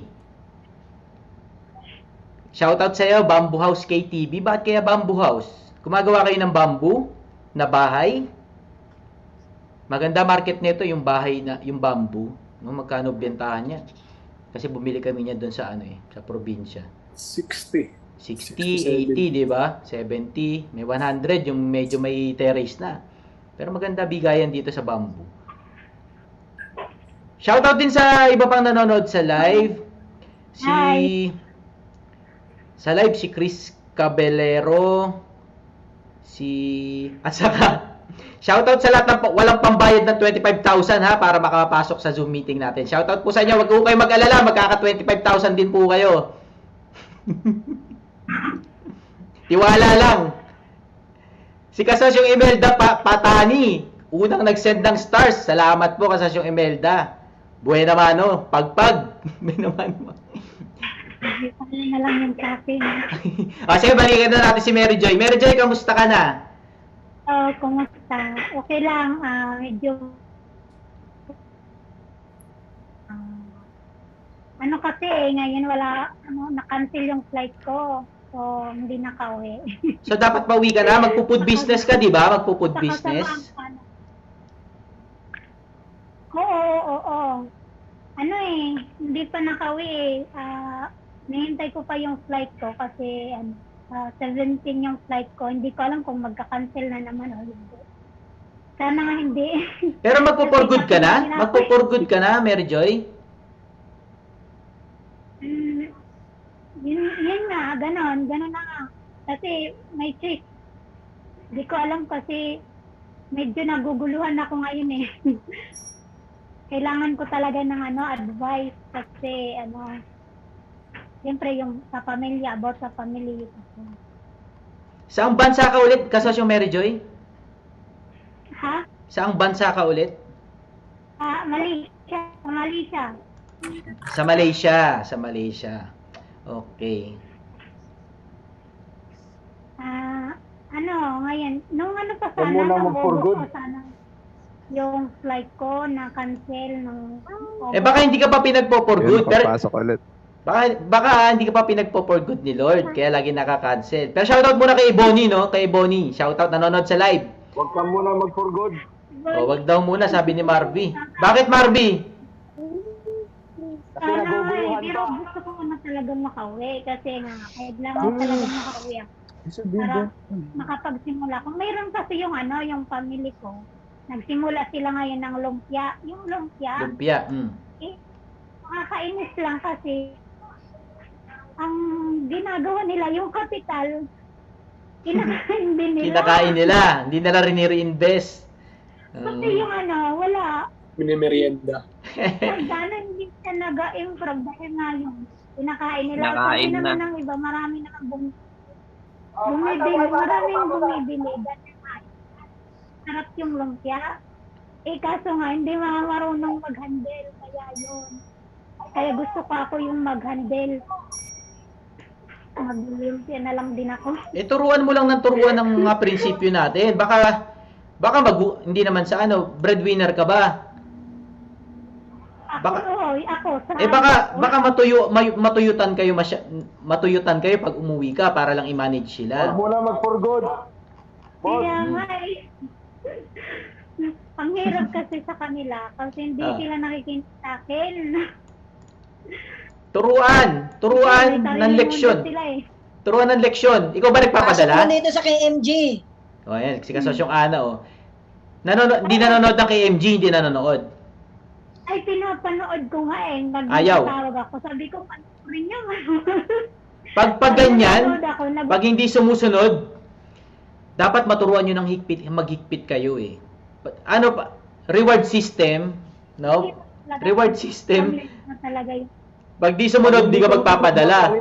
Shoutout sa iyo, Bamboo House KTB. Bakit kaya Bamboo House? Gumagawa kayo ng bamboo na bahay? Maganda market nito yung bahay na yung bamboo. No, magkano bentahan niya? Kasi bumili kami niya doon sa sa probinsya. 60. 60, 80, di ba? 70, may 100 yung medyo may terrace na. Pero maganda bigayan dito sa bamboo. Shoutout din sa iba pang nanonood sa live. Sa live si Chris Caballero, at saka shoutout sa lahat ng walang pambayad ng 25,000 ha para makapasok sa Zoom meeting natin. Shoutout po sa inyo. Wag po kayo mag-alala, magkaka 25,000 din po kayo. Tiwala lang. Si Kasosyong Imelda Patani, unang nag-send ng stars. Salamat po Kasosyong Imelda. Buena mano, pagpag. Buena mano. Hindi na lang yung cafe. Sige, balikan na natin si Mary Joy. Mary Joy, kamusta ka na? Kumusta? Okay lang. Medyo kasi ngayon wala, na-cancel yung flight ko. So, hindi nakauwi. So, dapat pauwi ka na? Magpo-food business ka, di ba? Magpo-food business? Oo. Hindi pa nakauwi nahintay ko pa yung flight ko kasi 17 yung flight ko. Hindi ko alam kung magka-cancel na naman o hindi. Sana nga hindi. Pero magpo-for good ka na? Magpo-for good ka na, Mary Joy? Yun nga, ganon na nga. Kasi may trick. Hindi ko alam kasi medyo naguguluhan ako ngayon eh. Kailangan ko talaga ng advice kasi siyempre yung sa pamilya, about sa pamilya. Saang bansa ka ulit, Kasosyong Mary Joy? Ha? Saang bansa ka ulit? Malaysia. Sa Malaysia. Sa Malaysia. Okay. Ngayon, nung pa Huwag mo na mag-for good. Yung flight ko na cancel nung baka hindi ka pa pinagpo-for good. Papasok ulit. Baka hindi ka pa pinagpo-for good ni Lord, kaya lagi nakaka-cancel. Pero shoutout muna kay Bonnie, no? Kay Bonnie. Shoutout, nanonood sa live. Huwag ka muna mag-for good. Wag daw muna, sabi ni Marvy. Bakit, Marvy? Pero gusto ko na talagang makauwi kasi kailangan ko talagang makauwi ako. Para makapagsimula. Kung mayroon kasi yung yung family ko, nagsimula sila ngayon ng lumpia. Yung lumpia. Lumpia, Nakakainis lang kasi ang ginagawa nila, yung kapital, kinakain din nila. Kinakain nila. Hindi nila rini-reinvest. Kasi yung wala. Minimerienda. Sana hindi siya nag-improve dahil nga yung kinakain nila. Nakain Kasi naman ang iba, marami naman maraming bumibili. Dahil sarap yung lumpia. Kaso nga, hindi marunong mag-handle. Kaya yun. Kaya gusto ko ako yung mag-handle. Mag-lumpia na lang din ako. Turuan mo lang ng turuan ng mga prinsipyo natin. Baka hindi naman sa breadwinner ka ba? Ako. Baka matuyutan kayo pag umuwi ka para lang i-manage sila. Huwag mo na mag-for good. Kaya nga ang hirap kasi sa kanila kasi hindi sila nakikinig sa akin. Turuan ng leksyon. Turuan ng leksyon. Ikaw ba nagpapadala? Pasok mo dito sa KMG. Ayan, si Kasosyong Ana, Hindi nanonood ng KMG, hindi nanonood. Ay, pinapanood ko nga Ayaw. Nagtawag ako. Sabi ko, panoorin niyo. Pag ganyan, pag hindi sumusunod, dapat maturuan nyo ng maghigpit kayo eh. Reward system, no? Reward system. Pag di sumunod, di ka magpapadala.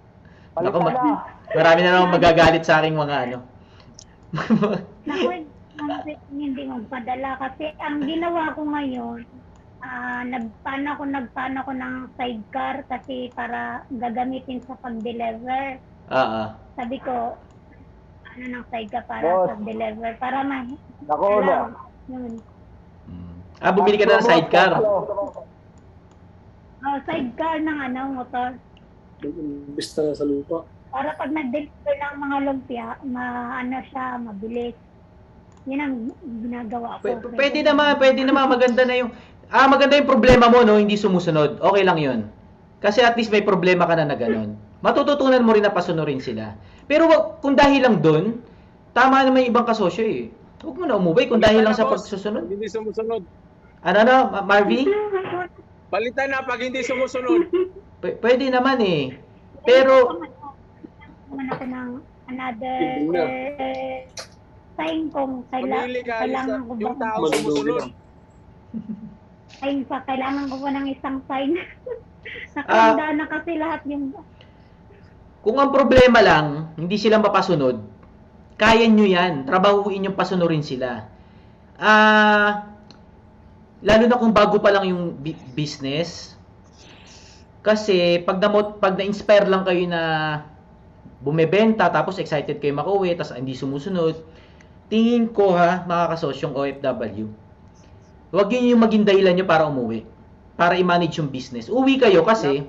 Ako, marami na naman magagalit sa aking mga hindi magpadala kasi ang ginawa ko ngayon, nagpano ko ng sidecar kasi para gagamitin sa pag-deliver. Sabi ko, ng sidecar para pag-deliver para Nako na. Yun. Bumili ka na ng sidecar. Sidecar ng motor. Imbis na sa lupa. Para pag nag-deliver ng mga lumpia, siya, mabilis. Yan ang ginagawa ko. Pwede naman, maganda na yung maganda yung problema mo, no, hindi sumusunod. Okay lang 'yun. Kasi at least may problema ka na gano'n. Matututunan mo rin na pasunurin sila. Pero kung dahil lang doon, tama naman yung ibang kasosyo eh. Huwag mo na umuwi kung dahil lang sa pagsusunod. Hindi sumusunod. Marvy? Palitan na pag hindi sumusunod. Pwede naman eh. Pero naman ako ng another sign kung kailangan ko ba yung tao sumusunod. Kailangan ko ba ng isang sign? Nakahanda na kasi lahat yung... Kung ang problema lang, hindi sila mapasunod, kaya nyo yan. Trabahuin yung pasunurin sila. Lalo na kung bago pa lang yung business. Kasi pag na-inspire lang kayo na bumebenta, tapos excited kayo makauwi, tapos hindi sumusunod, tingin ko mga kasosyong OFW, huwag yun yung maging dahilan nyo para umuwi. Para i-manage yung business. Uwi kayo kasi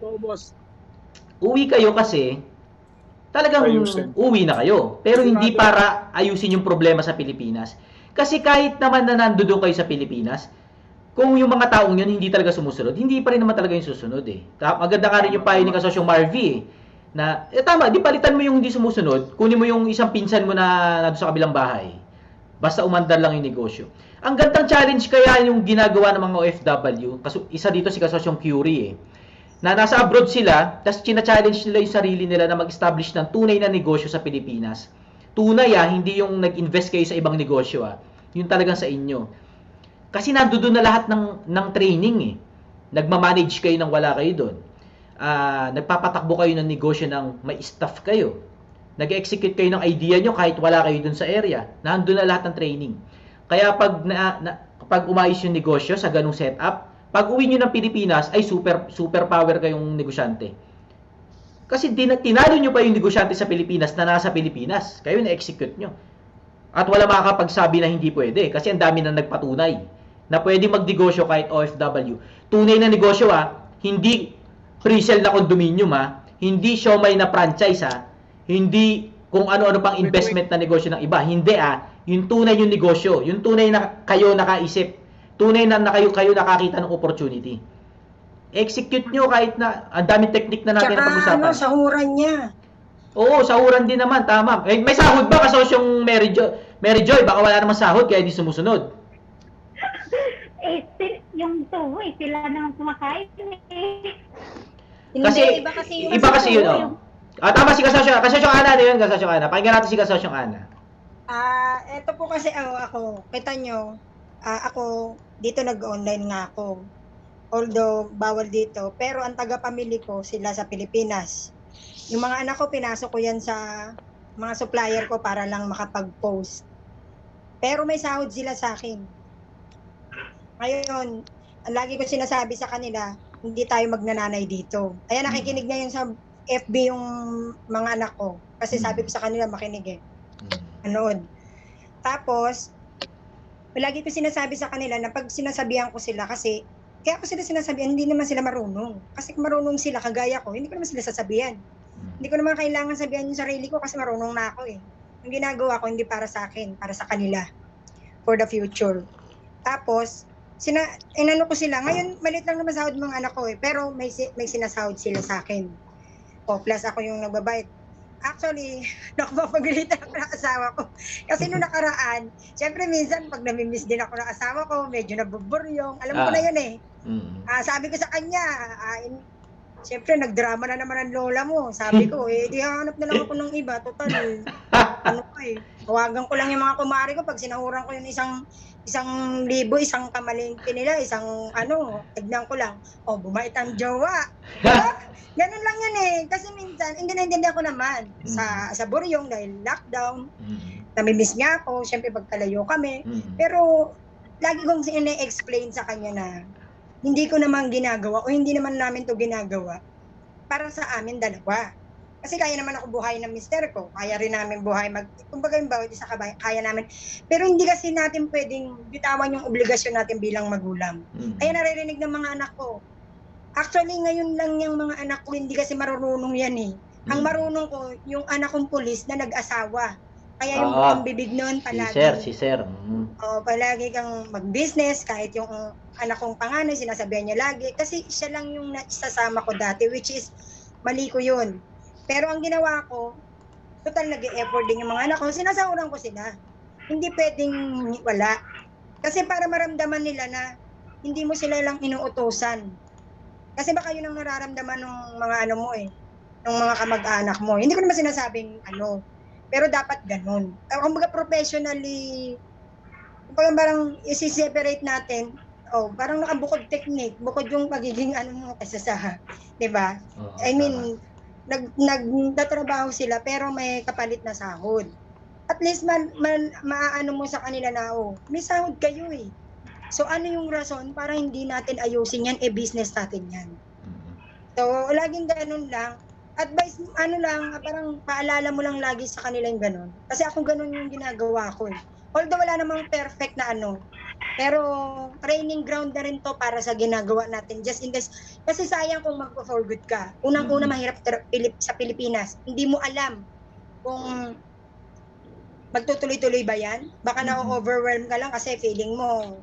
talagang uwi na kayo. Pero hindi para ayusin yung problema sa Pilipinas. Kasi kahit naman na nandoon kayo sa Pilipinas, kung yung mga taong yun hindi talaga sumusunod, hindi pa rin naman talaga yung susunod eh. Maganda ka rin yung payo ni Kasosyong Marvy eh. Na, tama, di palitan mo yung hindi sumusunod, kunin mo yung isang pinsan mo na nandun sa kabilang bahay. Basta umandar lang yung negosyo. Ang gandang challenge kaya yung ginagawa ng mga OFW, isa dito si Kasosyong Curie eh, na nasa abroad sila, tapos china-challenge nila yung sarili nila na mag-establish ng tunay na negosyo sa Pilipinas. Tunay hindi yung nag-invest kayo sa ibang negosyo Yung talagang sa inyo. Kasi nandoon na lahat ng training eh. Nagmamanage kayo nang wala kayo doon. Nagpapatakbo kayo ng negosyo ng may staff kayo. Nag-execute kayo ng idea nyo kahit wala kayo doon sa area. Nandoon na lahat ng training. Kaya pag umayos yung negosyo sa ganung setup, pag uwi nyo ng Pilipinas, ay super power kayong negosyante. Kasi tinalo nyo pa yung negosyante sa Pilipinas na nasa Pilipinas. Kayo na-execute nyo. At wala makakapagsabi na hindi pwede. Kasi ang dami na nagpatunay na pwede magnegosyo kahit OFW. Tunay na negosyo hindi pre-sale na condominium hindi siomay na franchise hindi kung ano-ano pang investment na negosyo ng iba. Hindi yung tunay yung negosyo. Yung tunay na kayo nakaisip. Tunay na kayo nakakita ng opportunity. Execute nyo kahit na ang daming technique na natin na pag-usapan. Sahuran niya. Oo, sahuran din naman, tama. May sahod ba kasosyong Mary Joy? Baka wala namang sahod kaya hindi sumusunod. Yung tuwi, sila naman kumakain Kasi, iba kasi yun. Tama si Kasosyong Ana na yun, Kasosyong Ana. Pakinggan natin si Kasosyong Ana. Ito po kasi ako, kita nyo, ako, dito nag-online nga ako. Although, bawal dito. Pero ang taga-pamilya ko, sila sa Pilipinas. Yung mga anak ko, pinasok ko yan sa mga supplier ko para lang makapag-post. Pero may sahod sila sa akin. Ngayon, ang lagi ko sinasabi sa kanila, hindi tayo magnananay dito. Kaya nakikinig ngayon sa FB yung mga anak ko. Kasi sabi ko sa kanila, makinig Anood. Tapos, lagi ko sinasabi sa kanila na pag sinasabihan ko sila kasi, kaya ako sila sinasabihan, hindi naman sila marunong. Kasi kung marunong sila, kagaya ko, hindi ko naman sila sasabihan. Hindi ko naman kailangan sabihan yung sarili ko kasi marunong na ako Ang ginagawa ko, hindi para sa akin, para sa kanila. For the future. Tapos, inano ko sila. Ngayon, maliit lang naman sahod mga anak ko pero may sinasahod sila sa akin. Plus ako yung nagbabayad. Actually, nakapapagalitan ako ng asawa ko. Kasi nung nakaraan, syempre minsan pag namimiss din ako ng asawa ko, medyo nabuburyong. Alam ko na yun sabi ko sa kanya, syempre nagdrama na naman ang lola mo. Sabi ko, di hanap na lang ako ng iba. Total, tawagan ko lang yung mga kumari ko pag sinahuran ko yung isang libo, isang kamalingki nila, tignan ko lang, bumait ang jowa. Ganun lang yan kasi minsan, hindi naintindihan ko naman sa buryong dahil lockdown. namimiss niya ako, syempre pagkalayo kami. Pero lagi kong ine-explain sa kanya na hindi ko naman ginagawa o hindi naman namin to ginagawa para sa amin dalawa. Kasi kaya naman ako buhay ng mister ko. Kaya rin namin buhay kumbaga yung bawat isa kaya namin. Pero hindi kasi natin pwedeng bitawan yung obligasyon natin bilang magulang. Kaya naririnig ng mga anak ko. Actually, ngayon lang yung mga anak ko, hindi kasi marunong yan eh. Ang marunong ko, yung anak kong pulis na nag-asawa. Kaya yung buong bibig nun, palagi. Si Sir. Palagi kang mag-business, kahit yung anak kong panganay, sinasabihan niya lagi. Kasi siya lang yung isasama ko dati, which is, mali ko yun. Pero ang ginawa ko, total nag-e-effort din yung mga anak ko, sinasahuran ko sila. Hindi pwedeng wala. Kasi para maramdaman nila na hindi mo sila lang inuutosan. Kasi baka yun ang nararamdaman ng mga ano mo eh, ng mga kamag-anak mo. Hindi ko naman sinasabing ano, pero dapat ganun. Kumbaga professionally, parang isi-separate natin, parang nakabukod technique, bukod yung pagiging ano mo kasi sa, di ba? I mean, nagtatrabaho sila pero may kapalit na sahod. At least maaano mo sa kanila na, may sahod kayo eh. So ano yung rason para hindi natin ayusin yan, business natin yan. So laging ganun lang. Advice, parang paalala mo lang lagi sa kanila yung ganun. Kasi ako ganun yung ginagawa ko eh. Although wala namang perfect na pero training ground na rin to para sa ginagawa natin. Just in case, kasi sayang kung magpo-for good ka. Unang-una mahirap sa Pilipinas. Hindi mo alam kung magtutuloy-tuloy ba yan. Baka na-overwhelm ka lang kasi feeling mo,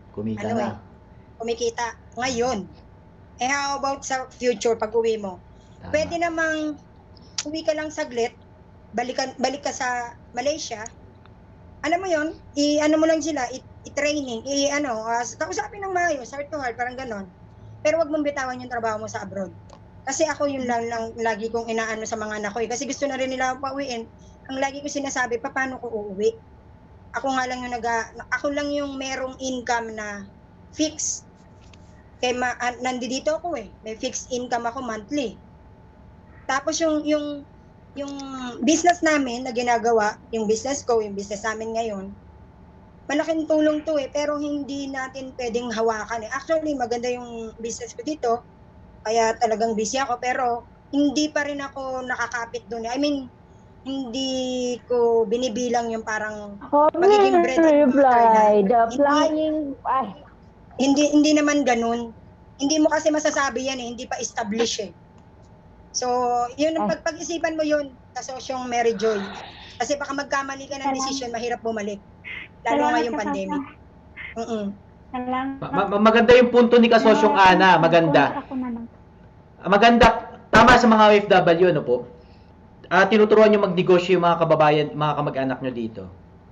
kumikita. Ngayon, how about sa future pag uwi mo? Pwede namang uwi ka lang saglit, balik ka sa Malaysia, alam mo yon, ano mo lang sila, i-training, kausapin ng maayos, heart to heart, parang ganon. Pero wag mong bitawan yung trabaho mo sa abroad. Kasi ako yun lang lagi kong inaano sa mga anak ko kasi gusto na rin nila pauwiin. Ang lagi ko sinasabi, paano ko uuwi? Ako lang yung merong income na fix. Kaya nandito ako may fixed income ako monthly. Tapos yung business namin na ginagawa, yung business ko, yung business namin ngayon, malaking tulong to pero hindi natin pwedeng hawakan Actually, maganda yung business ko dito, kaya talagang busy ako, pero hindi pa rin ako nakakapit doon. I mean, hindi ko binibilang yung parang magiging bread. Hindi naman ganun. Hindi mo kasi masasabi yan hindi pa established So, yun ang pag-isipan mo yun sa sosyong Mary Joy. Kasi baka magkamali ka ng decision, mahirap bumalik. Lalo ngayong pandemic. Maganda yung punto ni Kasosyong Ana. Maganda. Tama sa mga OFW, ano po? Tinuturuan nyo magnegosyo yung mga kababayan, mga kamag-anak nyo dito.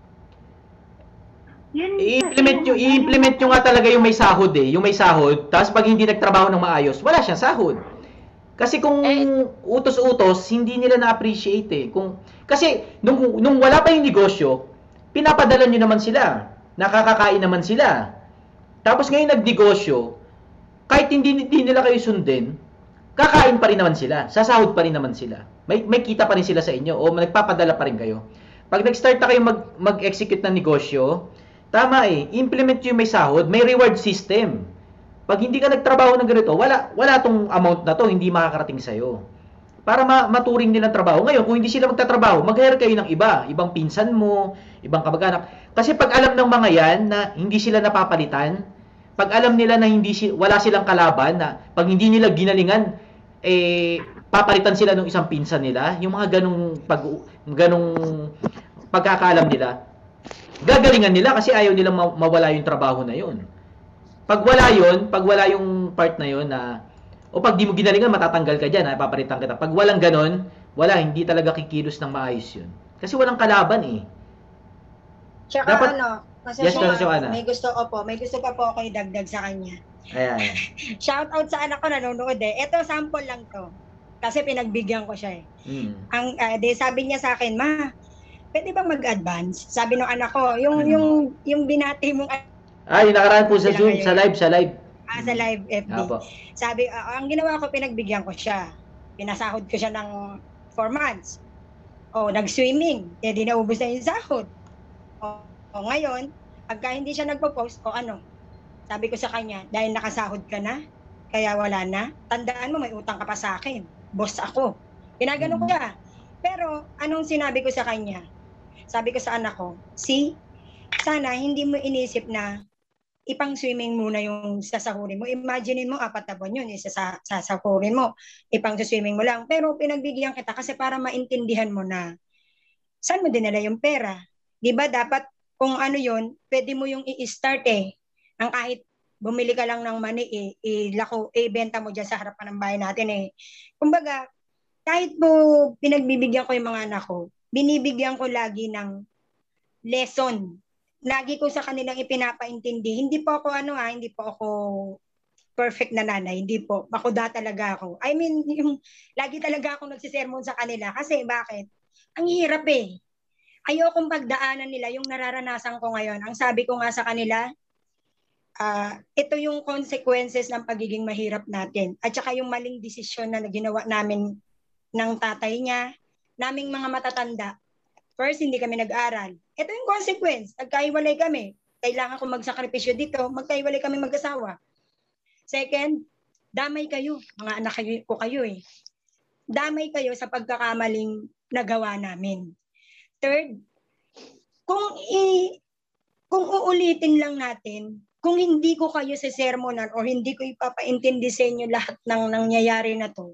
I-implement nyo nga talaga yung may sahod Yung may sahod, tapos pag hindi nagtrabaho ng maayos, wala siyang sahod. Kasi kung utos-utos, hindi nila na-appreciate kasi nung wala pa yung negosyo, pinapadala nyo naman sila. Nakakakain naman sila. Tapos ngayon nagnegosyo, kahit hindi nila kayo sundin, kakain pa rin naman sila. Sasahod pa rin naman sila. May kita pa rin sila sa inyo o nagpapadala pa rin kayo. Pag nag-start na kayo mag-execute ng negosyo, tama implement yung may sahod, may reward system. Pag hindi ka nagtrabaho ng ganito, wala tong amount na to, hindi makakarating sa'yo. Para maturing nilang trabaho. Ngayon, kung hindi sila magtatrabaho, mag-hire kayo ng ibang pinsan mo, ibang kamag-anak. Kasi pag alam ng mga yan na hindi sila napapalitan, pag alam nila na wala silang kalaban, na pag hindi nila ginalingan, papalitan sila ng isang pinsan nila, yung mga ganong pagkakaalam nila, gagalingan nila kasi ayaw nilang mawala yung trabaho na yun. Pag wala yung part na yun o pag di mo ginalingan, matatanggal ka dyan, papalitan kita. Pag walang ganon, hindi talaga kikilos ng maayos yun. Kasi walang kalaban Tsaka dapat, may gusto pa po ako idagdag sa kanya. Ayan. Shout out sa anak ko nanonood Ito sample lang to. Kasi pinagbigyan ko siya sabi niya sa akin, ma, pwede bang mag-advance? Sabi ng anak ko, yung binati mong yung nakaraan po sa Zoom, sa live. Sa live FB. Sabi, ang ginawa ko, pinagbigyan ko siya. Pinasahod ko siya ng 4 months. Nag-swimming. Di naubos na yung sahod. O ngayon, pagka hindi siya nagpo-post, o ano, sabi ko sa kanya, dahil nakasahod ka na, kaya wala na, tandaan mo may utang ka pa sa akin. Boss ako. Ginagano ko siya. Pero anong sinabi ko sa kanya? Sabi ko sa anak ko, sana hindi mo inisip na ipang swimming muna yung sasahurin mo. Imaginein mo, 4 na buwan yun, sasahurin mo, ipang swimming mo lang. Pero pinagbigyan kita kasi para maintindihan mo na saan mo dinala yung pera. Di ba dapat kung ano yun, pwede mo yung i-start ang kahit bumili ka lang ng mani, ibenta mo dyan sa harapan ng bahay natin Kumbaga, kahit po pinagbibigyan ko yung mga anak ko, binibigyan ko lagi ng lesson. Lagi ko sa kanilang ipinapaintindi. Hindi po ako hindi po ako perfect na nanay. Hindi po. Makuda talaga ako. I mean, lagi talaga ako nagsisermon sa kanila. Kasi bakit? Ang hirap Ayokong pagdaanan nila yung nararanasan ko ngayon. Ang sabi ko nga sa kanila, ito yung consequences ng pagiging mahirap natin. At saka yung maling desisyon na ginawa namin ng tatay niya, naming mga matatanda. First, hindi kami nag-aral. Ito yung consequence. Nagkahiwalay kami. Kailangan ko magsakripisyo dito. Magkahiwalay kami mag-asawa. Second, damay kayo. Mga anak ko kayo Damay kayo sa pagkakamaling nagawa namin. Third, kung uulitin lang natin, kung hindi ko kayo sesermonan o hindi ko ipapaintindi sa inyo lahat ng nangyayari na to,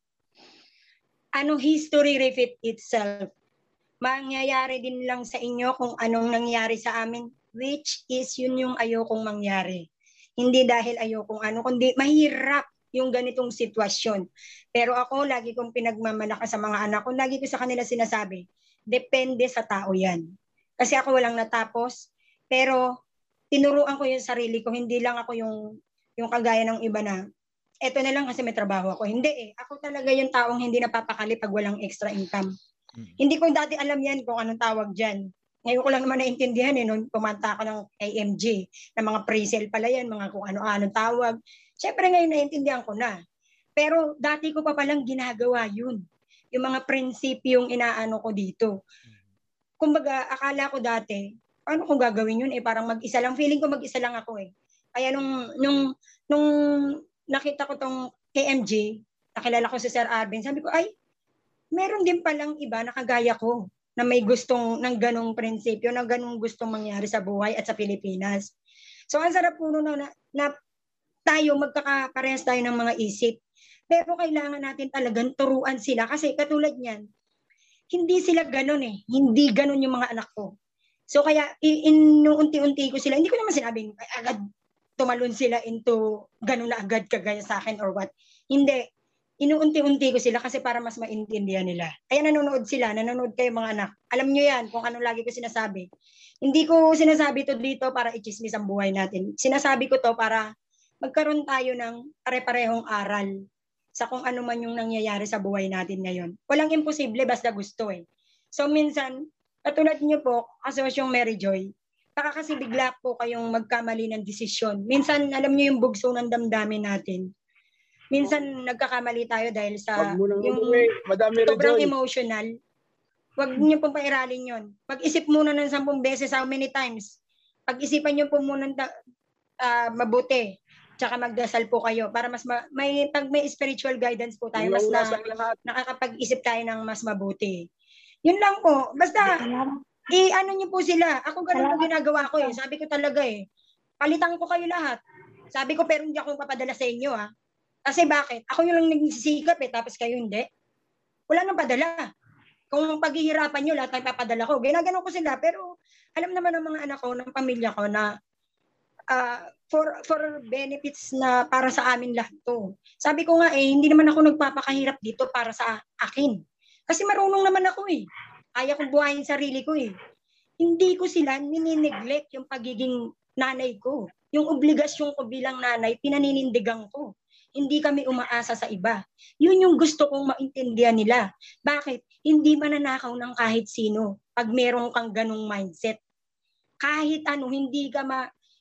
history repeat itself. Mangyayari din lang sa inyo kung anong nangyari sa amin, which is yun yung ayokong mangyari. Hindi dahil ayokong kundi mahirap yung ganitong sitwasyon. Pero ako, lagi kong pinagmamalakas sa mga anak ko, lagi ko sa kanila sinasabi, depende sa tao yan. Kasi ako walang natapos, pero tinuruan ko yung sarili ko, hindi lang ako yung kagaya ng iba na, eto na lang kasi may trabaho ako. Hindi Ako talaga yung taong hindi napapakali pag walang extra income. Hindi ko dati alam yan kung anong tawag dyan. Ngayon ko lang naman naintindihan nung pumanta ako ng AMG, na mga pre-sale pala yan, mga kung ano-anong tawag. Siyempre ngayon naintindihan ko na. Pero dati ko pa palang ginagawa yun. Yung mga prinsipyong inaano ko dito. Kumbaga, akala ko dati, paano kung gagawin yun parang mag-isa lang. Feeling ko mag-isa lang ako Kaya nung nakita ko tong KMG, nakilala ko si Sir Arvin, sabi ko, meron din palang iba na kagaya ko na may gustong ng ganong prinsipyo, ng ganong gustong mangyari sa buhay at sa Pilipinas. So, ang sarap po na tayo, magkakaparehas tayo ng mga isip. Pero kailangan natin talagang turuan sila kasi katulad niyan, hindi sila ganon Hindi ganon yung mga anak ko. So, kaya unti-unti ko sila, hindi ko naman sinabing agad tumalon sila into ganon na agad kagaya sa akin or what. Hindi. Inuunti-unti ko sila kasi para mas maintindihan nila. Kaya nanonood kayo mga anak. Alam nyo yan kung ano lagi ko sinasabi. Hindi ko sinasabi to dito para i-chismis ang buhay natin. Sinasabi ko to para magkaroon tayo ng pare-parehong aral sa kung ano man yung nangyayari sa buhay natin ngayon. Walang imposible basta gusto So minsan, katulad nyo po, Kasosyong Mary Joy, baka kasi bigla po kayong magkamali ng desisyon. Minsan, alam nyo yung bugso ng damdamin natin. Minsan nagkakamali tayo dahil sa yung sobrang emotional. Huwag niyo pong pairalin yun. Pag-isip muna ng 10 beses, how many times. Pag-isipan niyo po muna mabuti. Tsaka magdasal po kayo para mas pag may spiritual guidance po tayo, mas nakakapag-isip tayo ng mas mabuti. Yun lang po. Basta, ano niyo po sila. Ako ganun po ginagawa ko Sabi ko talaga palitan ko kayo lahat. Sabi ko, pero hindi ako papadala sa inyo Kasi bakit? Ako yung lang nagsisikap tapos kayo hindi. Wala nang padala. Kung paghihirapan nyo, lahat ng papadala ko. Ginaganon ko sila, pero alam naman ng mga anak ko, ng pamilya ko na for benefits na para sa amin lahat to. Sabi ko nga hindi naman ako nagpapakahirap dito para sa akin. Kasi marunong naman ako Kaya kong buhayin sarili ko Hindi ko sila ninineglect yung pagiging nanay ko. Yung obligasyon ko bilang nanay, pinaninindigan ko. Hindi kami umaasa sa iba. Yun yung gusto kong maintindihan nila. Bakit? Hindi mananakaw ng kahit sino pag meron kang ganong mindset. Kahit hindi ka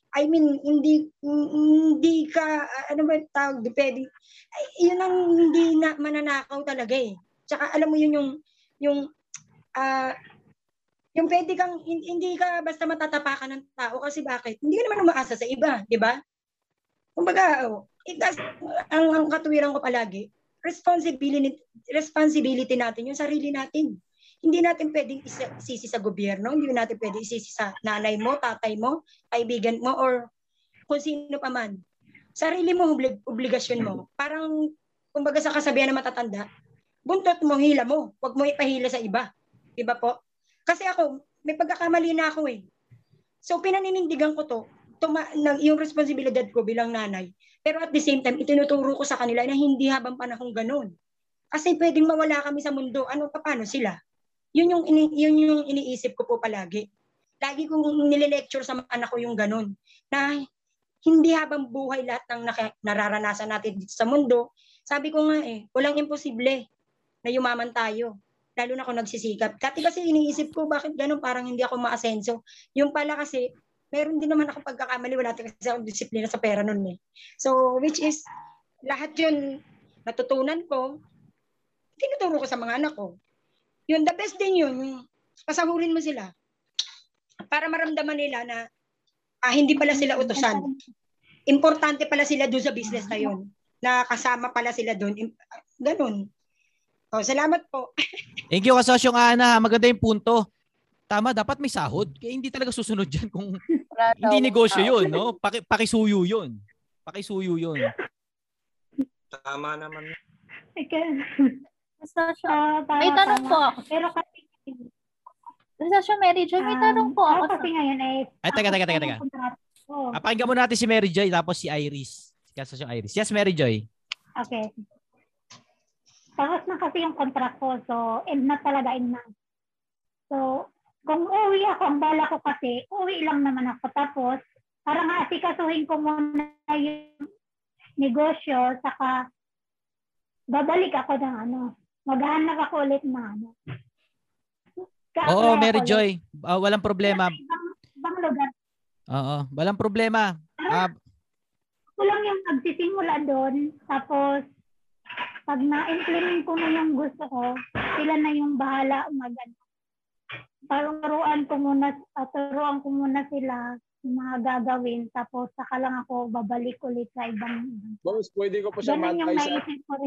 hindi ka, depende. Yun ang hindi na mananakaw talaga Tsaka alam mo yun yung Yung pwede kang, hindi ka basta matatapakan ng tao kasi bakit? Hindi ka naman umaasa sa iba, di ba? Kumbaga, ang katuwiran ko palagi, responsibility natin yung sarili natin. Hindi natin pwedeng isisi sa gobyerno, hindi natin pwedeng isisi sa nanay mo, tatay mo, kaibigan mo, or kung sino pa man. Sarili mo, obligasyon mo. Parang, kumbaga sa kasabihan ng matatanda, buntot mo, hila mo. Huwag mo ipahila sa iba. Diba po? Kasi ako, may pagkakamali na ako eh. So, pinaninindigan ko to, yung responsibilidad ko bilang nanay. Pero at the same time, itinuturo ko sa kanila na hindi habang panahon ganun. Kasi pwedeng mawala kami sa mundo. Paano sila? Yun yung iniisip ko po palagi. Lagi kong nile-lecture sa anak ko yung ganun. Na hindi habang buhay lahat ng nararanasan natin dito sa mundo. Sabi ko nga walang imposible na yumaman tayo. Lalo na kung nagsisikap. Dati kasi iniisip ko, bakit ganun? Parang hindi ako maasenso. Yung pala kasi, meron din naman ako pagkakamali. Wala kasi akong disiplina sa pera nun eh. So, which is, lahat yun natutunan ko, tinuturo ko sa mga anak ko. Yun, the best din yun. Pasahurin mo sila. Para maramdaman nila na hindi pala sila utusan. Importante pala sila doon sa business na yun. Na kasama pala sila doon. Ganun. Salamat po. Thank you, Kasosyong Ana. Maganda yung punto. Tama, dapat may sahod. Kaya hindi talaga susunod dyan kung hindi negosyo yun, no? Pakisuyo yun. Pakisuyo yun. Tama naman. May tanong po ako. Pero kasi Sasha Mary Joy, may tanong po ako. Kasi ngayon ay, teka. Pakinggan mo natin si Mary Joy tapos si Iris. Si Kasosyong Iris. Yes, Mary Joy. Okay. Tapos na kasi yung contract ko. So, end na talaga. So, kung uwi ako, ang bala ko kasi, uwi lang naman ako. Tapos, parang asikasuhin ko muna yung negosyo, saka babalik ako ng maghanap ako ulit ng Oo, Mary Joy. Walang problema. Ibang lugar. Oo, walang problema. Ako lang yung nagsisimula doon. Tapos, pag na-implement ko na yung gusto ko, sila na yung bahala parang turuan ko muna sila yung mga gagawin, tapos saka lang ako babalik ulit sa ibang. Boss, pwede ko po siya ma-advise.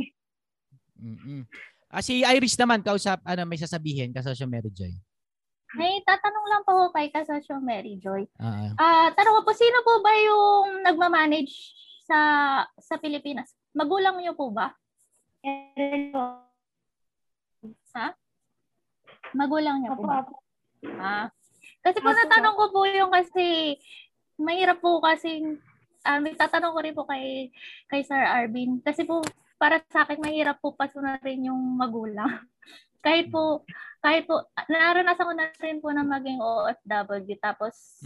Si Iris naman, kausap, may sasabihin, Kasosyo Mary Joy? May tatanong lang po kay Kasosyo Mary Joy. Tanong ko po, sino po ba yung nagmamanage sa Pilipinas? Magulang niyo po ba? Ha? Magulang niya po. Kasi po natanong ko po yung kasi mahirap po kasi may tatanong ko rin po kay Sir Arvin. Kasi po para sa akin mahirap po pasunarin yung magulang. kahit po naranasan ko na rin po na maging OFW tapos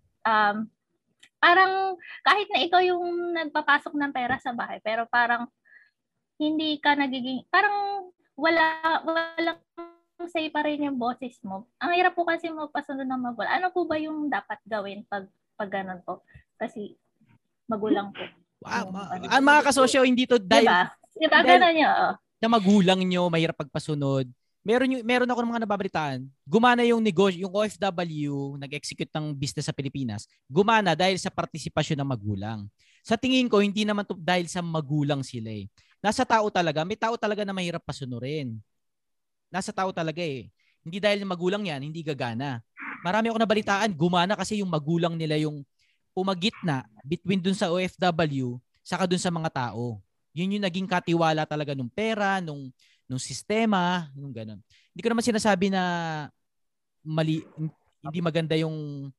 parang kahit na ikaw yung nagpapasok ng pera sa bahay pero parang hindi ka nagiging, parang walang say pa rin yung boses mo. Ang hirap po kasi pasunod ng magulang. Ano po ba yung dapat gawin pag ganun po? Kasi magulang po. Ang mga kasosyo, hindi to dahil... Diba? Ganun nyo. Na magulang nyo, mahirap pagpasunod. Meron ako ng mga nababalitaan. Gumana yung negosyo, yung OFW, nag-execute ng business sa Pilipinas. Gumana dahil sa partisipasyon ng magulang. Sa tingin ko, hindi naman to dahil sa magulang sila eh. Nasa tao talaga. May tao talaga na mahirap pasunurin. Nasa tao talaga eh. Hindi dahil magulang yan, hindi gagana. Marami ako nabalitaan, gumana kasi yung magulang nila yung pumagitna between dun sa OFW saka dun sa mga tao. Yun yung naging katiwala talaga nung pera, nung sistema, nung ganun. Hindi ko naman sinasabi na mali, hindi maganda yung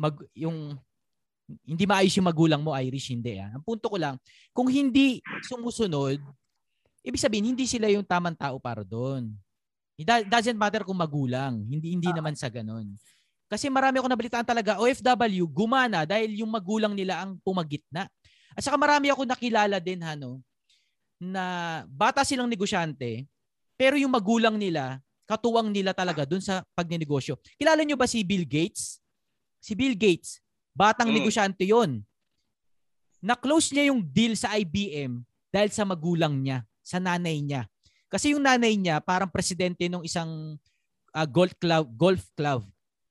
hindi maayos yung magulang mo, Irish, hindi. Ang punto ko lang, kung hindi sumusunod, ibig sabihin, hindi sila yung tamang tao para doon. It doesn't matter kung magulang. Hindi naman sa ganun. Kasi marami ako nabalitaan talaga, OFW, gumana dahil yung magulang nila ang pumagitna. At saka marami ako nakilala din, na bata silang negosyante, pero yung magulang nila, katuwang nila talaga doon sa pagnenegosyo. Kilala nyo ba si Bill Gates? Si Bill Gates, batang negosyante yon. Na-close niya yung deal sa IBM dahil sa magulang niya, sa nanay niya. Kasi yung nanay niya parang presidente ng isang golf club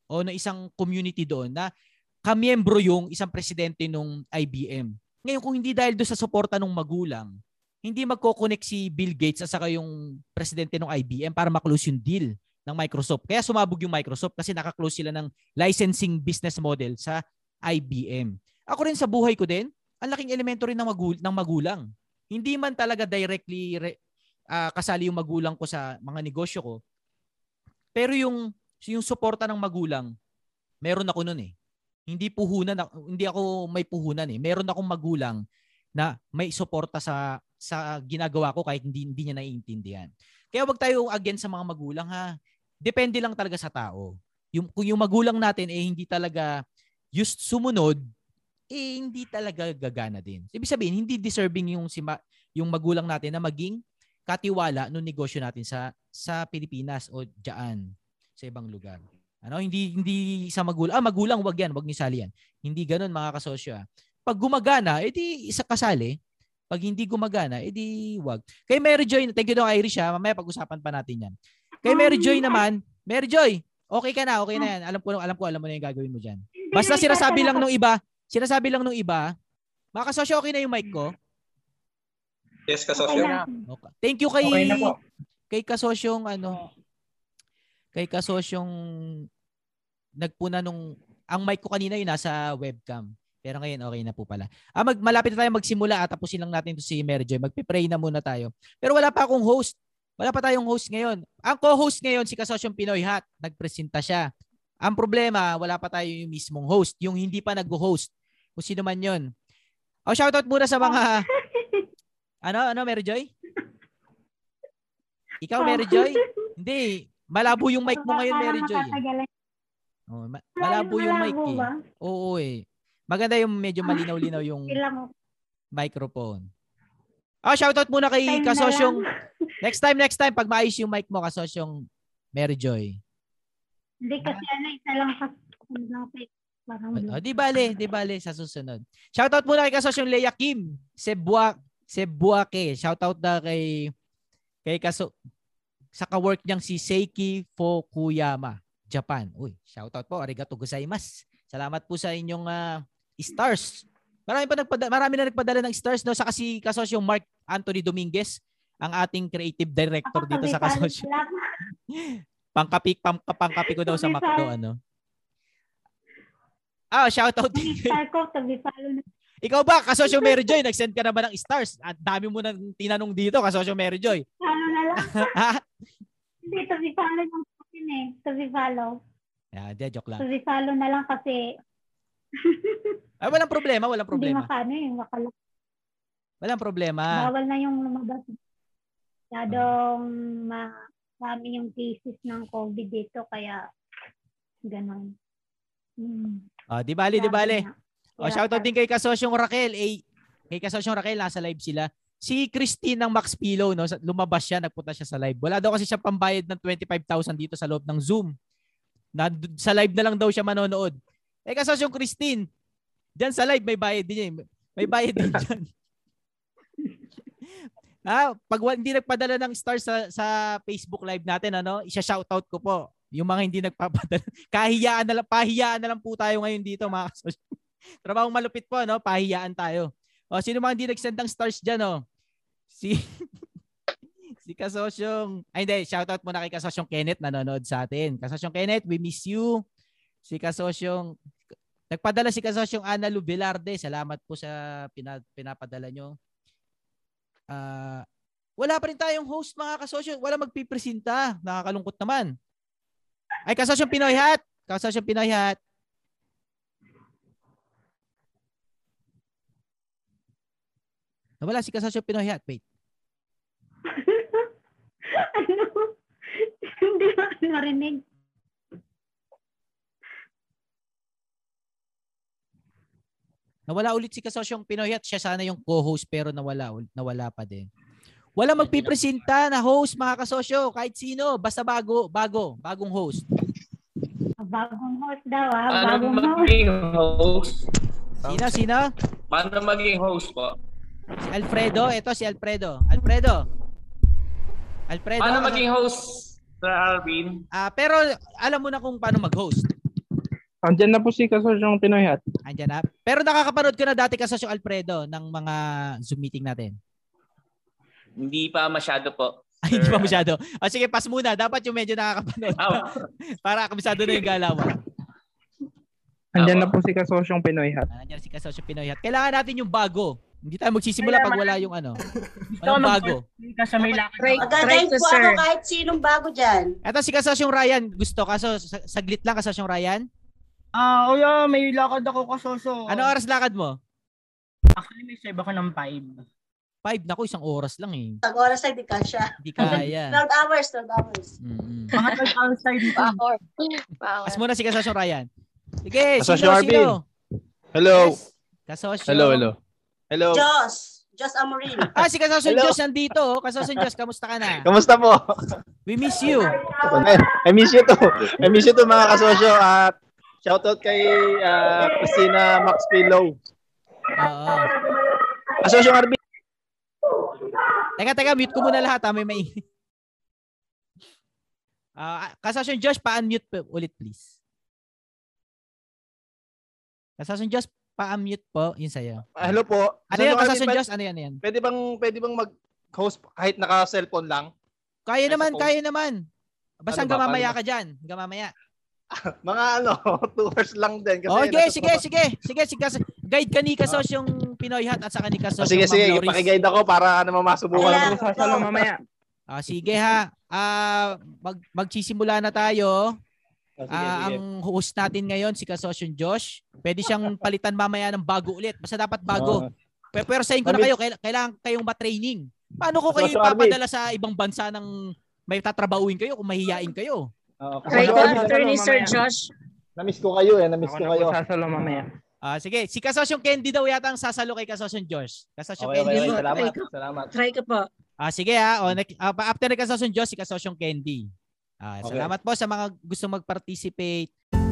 o ng isang community doon na kamiyembro yung isang presidente ng IBM. Ngayon, kung hindi dahil doon sa suporta ng magulang, hindi magko-connect si Bill Gates at saka yung presidente ng IBM para maklose yung deal ng Microsoft. Kaya sumabog yung Microsoft kasi nakaklose sila ng licensing business model sa IBM. Ako rin sa buhay ko din, ang laking elemento rin ng magulang. Hindi man talaga directly kasali yung magulang ko sa mga negosyo ko, pero yung suporta ng magulang, meron ako nun eh. Hindi ako may puhunan eh. Meron akong magulang na may suporta sa ginagawa ko kahit hindi niya naiintindihan. Kaya wag tayo against sa mga magulang ha. Depende lang talaga sa tao. Kung yung magulang natin hindi talaga sumunod, hindi talaga gagana din. Ibig sabihin, hindi deserving yung magulang natin na maging katiwala ng negosyo natin sa Pilipinas o diyan sa ibang lugar. Hindi sa magulang. Magulang, wag yan, wag nisali yan. Hindi ganoon mga kasosyo. Pag gumagana, edi isa kasali. Pag hindi gumagana, edi wag. Kay Mary Joy, thank you daw Irish ha. Mamaya pag-usapan pa natin yan. Kay Mary Joy naman, Mary Joy, okay ka na, okay na yan. Alam mo na yung gagawin mo diyan. Basta sinasabi lang nung iba, mga kasosyo, okay na yung mic ko? Yes, kasosyo. Okay. Thank you kay kasosyong kay kasosyong nagpuna ang mic ko kanina yung nasa webcam. Pero ngayon okay na po pala. Malapit na tayo magsimula at tapusin lang natin to si Mary Joy. Magpe-pray na muna tayo. Pero wala pa akong host. Wala pa tayong host ngayon. Ang co-host ngayon si Kasosyong Pinoy Hat. Nagpresenta siya. Ang problema, wala pa tayo yung mismong host. Yung hindi pa nag-host. Kung sino man yun. Shoutout muna sa mga Mary Joy? Ikaw, Mary Joy? Hindi. Malabo yung mic mo ngayon, Mary Joy. Malabo yung mic eh. Oo eh. Maganda yung medyo malinaw-linaw yung microphone. Shoutout muna kay Kasosyong. Next time, pag maayos yung mic mo, Kasosyong Mary Joy. Hindi kasi isa lang Di bale sa susunod. Shoutout muna kay Kasosyong Leia Kim Sebuake. Shoutout na kay sa ka-work niyang si Seiki Fukuyama, Japan. Uy, shoutout po. Arigato gozaimasu. Salamat po sa inyong stars. Marami na nagpadala ng stars, no? Saka si Kasosyong Mark Anthony Dominguez, ang ating creative director dito sa Kasosyo. Pangkapi ko daw sa McDo, shoutout din. Ikaw ba, Kasosyo Mary Joy, nag-send ka na ba ng stars? At dami mo nang tinanong dito, Kasosyo Mary Joy. Ano na lang? Hindi, to be follow yung akin eh. To be follow. Joke lang. To be follow na lang kasi walang problema. Hindi makala. Walang problema. Bawal na yung lumabas. Masyadong marami yung cases ng COVID dito, kaya ganon. Di bali. Shoutout din kay Kasosyong Raquel. Kay Kasosyong Raquel, nasa live sila. Si Christine ng Max Pillow, no, lumabas siya, nagpunta siya sa live. Wala daw kasi siya pambayad ng 25,000 dito sa loob ng Zoom. Sa live na lang daw siya manonood. Kasosyong Christine, dyan sa live may bayad din yan. May bayad din dyan. Pag hindi nagpadala ng stars sa Facebook live natin, isa-shoutout ko po. Yung mga hindi nagpapadala. Pahiyaan na lang po tayo ngayon dito, mga kasosyo. Trabahong malupit po, pahiyaan tayo. Sino mga hindi nag-send ng stars dyan, Si Kasosyong, shoutout muna kay Kasosyong Kenneth, nanonood sa atin. Kasosyong Kenneth, we miss you. Si Kasosyong, nagpadala si Kasosyong Ana Lu Velarde. Salamat po sa pinapadala nyo. Wala pa rin tayong host, mga kasosyo. Wala magpipresenta. Nakakalungkot naman. Kasosyong Pinoy Hat. Kasosyong Pinoy Hat. Nawala si Kasosyong Pinoy Hat. Wait. Hindi ba narinig? Nawala ulit si Kasosyong Pinoy Hat. Siya sana yung co-host pero nawala pa din. Wala magpipresenta na host, mga kasosyo. Kahit sino. Basta bagong host. Bagong host daw, Paano maging host? Sino? Paano maging host po? Si Alfredo. Ito si Alfredo. Alfredo. Paano maging host, Sir Alvin? Pero alam mo na kung paano mag-host. Andyan na po si Kasosyong Pinoy Hat. Andyan na. Pero nakakapanood ko na dati Kasosyong Alfredo ng mga Zoom meeting natin. Hindi pa masyado po. Ay, hindi pa masyado. O sige, pass muna. Dapat yung medyo nakakapanood. Para kabisado na yung galawan. Andyan na po si Kasosyong Pinoy Hat. Andyan si Kasosyong Pinoy Hat. Kailangan natin yung bago. Hindi tayo magsisimula pag wala yung ano. Walang bago. Magagaling po ako kahit sinong bago dyan. Eto si Kasosyong Ryan. Gusto. Kaso saglit lang Kasosyong Ryan. Kuya, may lakad ako kasosyo. Ano oras lakad mo? Actually, may save ako ng 5. 5? Naku, isang oras lang eh. Isang oras ay di ka siya. Hindi kaya. 12 hours. Mga 12 hours tayo dito. Pas muna si Kasosyong Ryan. Sige, Kasosyo Arvin. Hello. Yes. Kasosyo. Hello. Jos Amorin. Si Kasosyong Jos nandito. Kasosyong Jos, kamusta ka na? Kamusta po? We miss you. I miss you too mga kasosyo. At shoutout kay Christina Max Pillow. Oo. Kasosyong Arvin. Teka, mute ko muna lahat. May maingay. Kasosyong Josh, pa-unmute ulit please. Kasosyong Josh, pa-unmute po yung sa'yo. Hello po. Ano yan, Kasosyong Josh? Ano yan? Pwede bang mag-host kahit naka-cellphone lang? Kaya naman. Basta hanggang mamaya ka dyan. Hanggang mamaya. Mga 2 hours lang din. Kasi sige. Guide ka ni Kasosyong Pinoy Hat at saka ni Kasosyong Sige. Ma'am Loris. Pakiguide ako para masubukan ako sa mamaya. Sige ha. Magsisimula na tayo. Ang host natin ngayon si Kasosyong Josh. Pwede siyang palitan mamaya ng bago ulit. Basta dapat bago. Pero sayin ko na kayo, kailangan kayong matraining. Paano ko kayo ipapadala sa ibang bansa ng may tatrabauin kayo kung mahihiyain kayo? Right after ni Sir Josh. Namiss ko kayo. Sasalo mamaya. Sige, si Kasosyong Candy daw yata ang sasalo kay Kasosyong Josh. Kasosyong Okay, Candy. salamat. Try ka po. Sige after ni Kasosyong Josh, si Kasosyong Candy. Salamat po sa mga gustong mag-participate.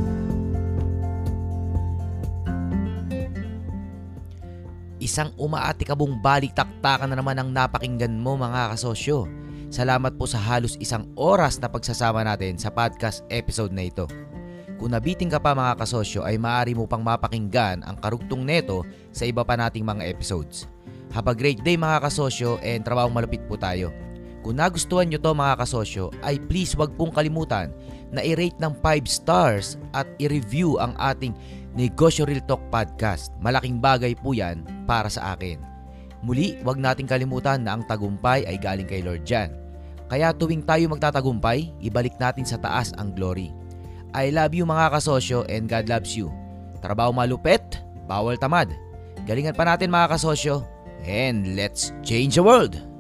Isang umaatikabong balik-taktakan na naman ang napakinggan mo mga kasosyo. Salamat po sa halos 1 oras na pagsasama natin sa podcast episode na ito. Kung nabiting ka pa mga kasosyo ay maaari mo pang mapakinggan ang karugtong neto sa iba pa nating mga episodes. Have a great day mga kasosyo and trabahong malupit po tayo. Kung nagustuhan nyo to mga kasosyo ay please wag pong kalimutan na i-rate ng 5 stars at i-review ang ating Negosyo Real Talk Podcast. Malaking bagay po yan para sa akin. Muli, wag nating kalimutan na ang tagumpay ay galing kay Lord Jan. Kaya tuwing tayo magtatagumpay, ibalik natin sa taas ang glory. I love you mga kasosyo and God loves you. Trabaho malupit, bawal tamad. Galingan pa natin mga kasosyo and let's change the world!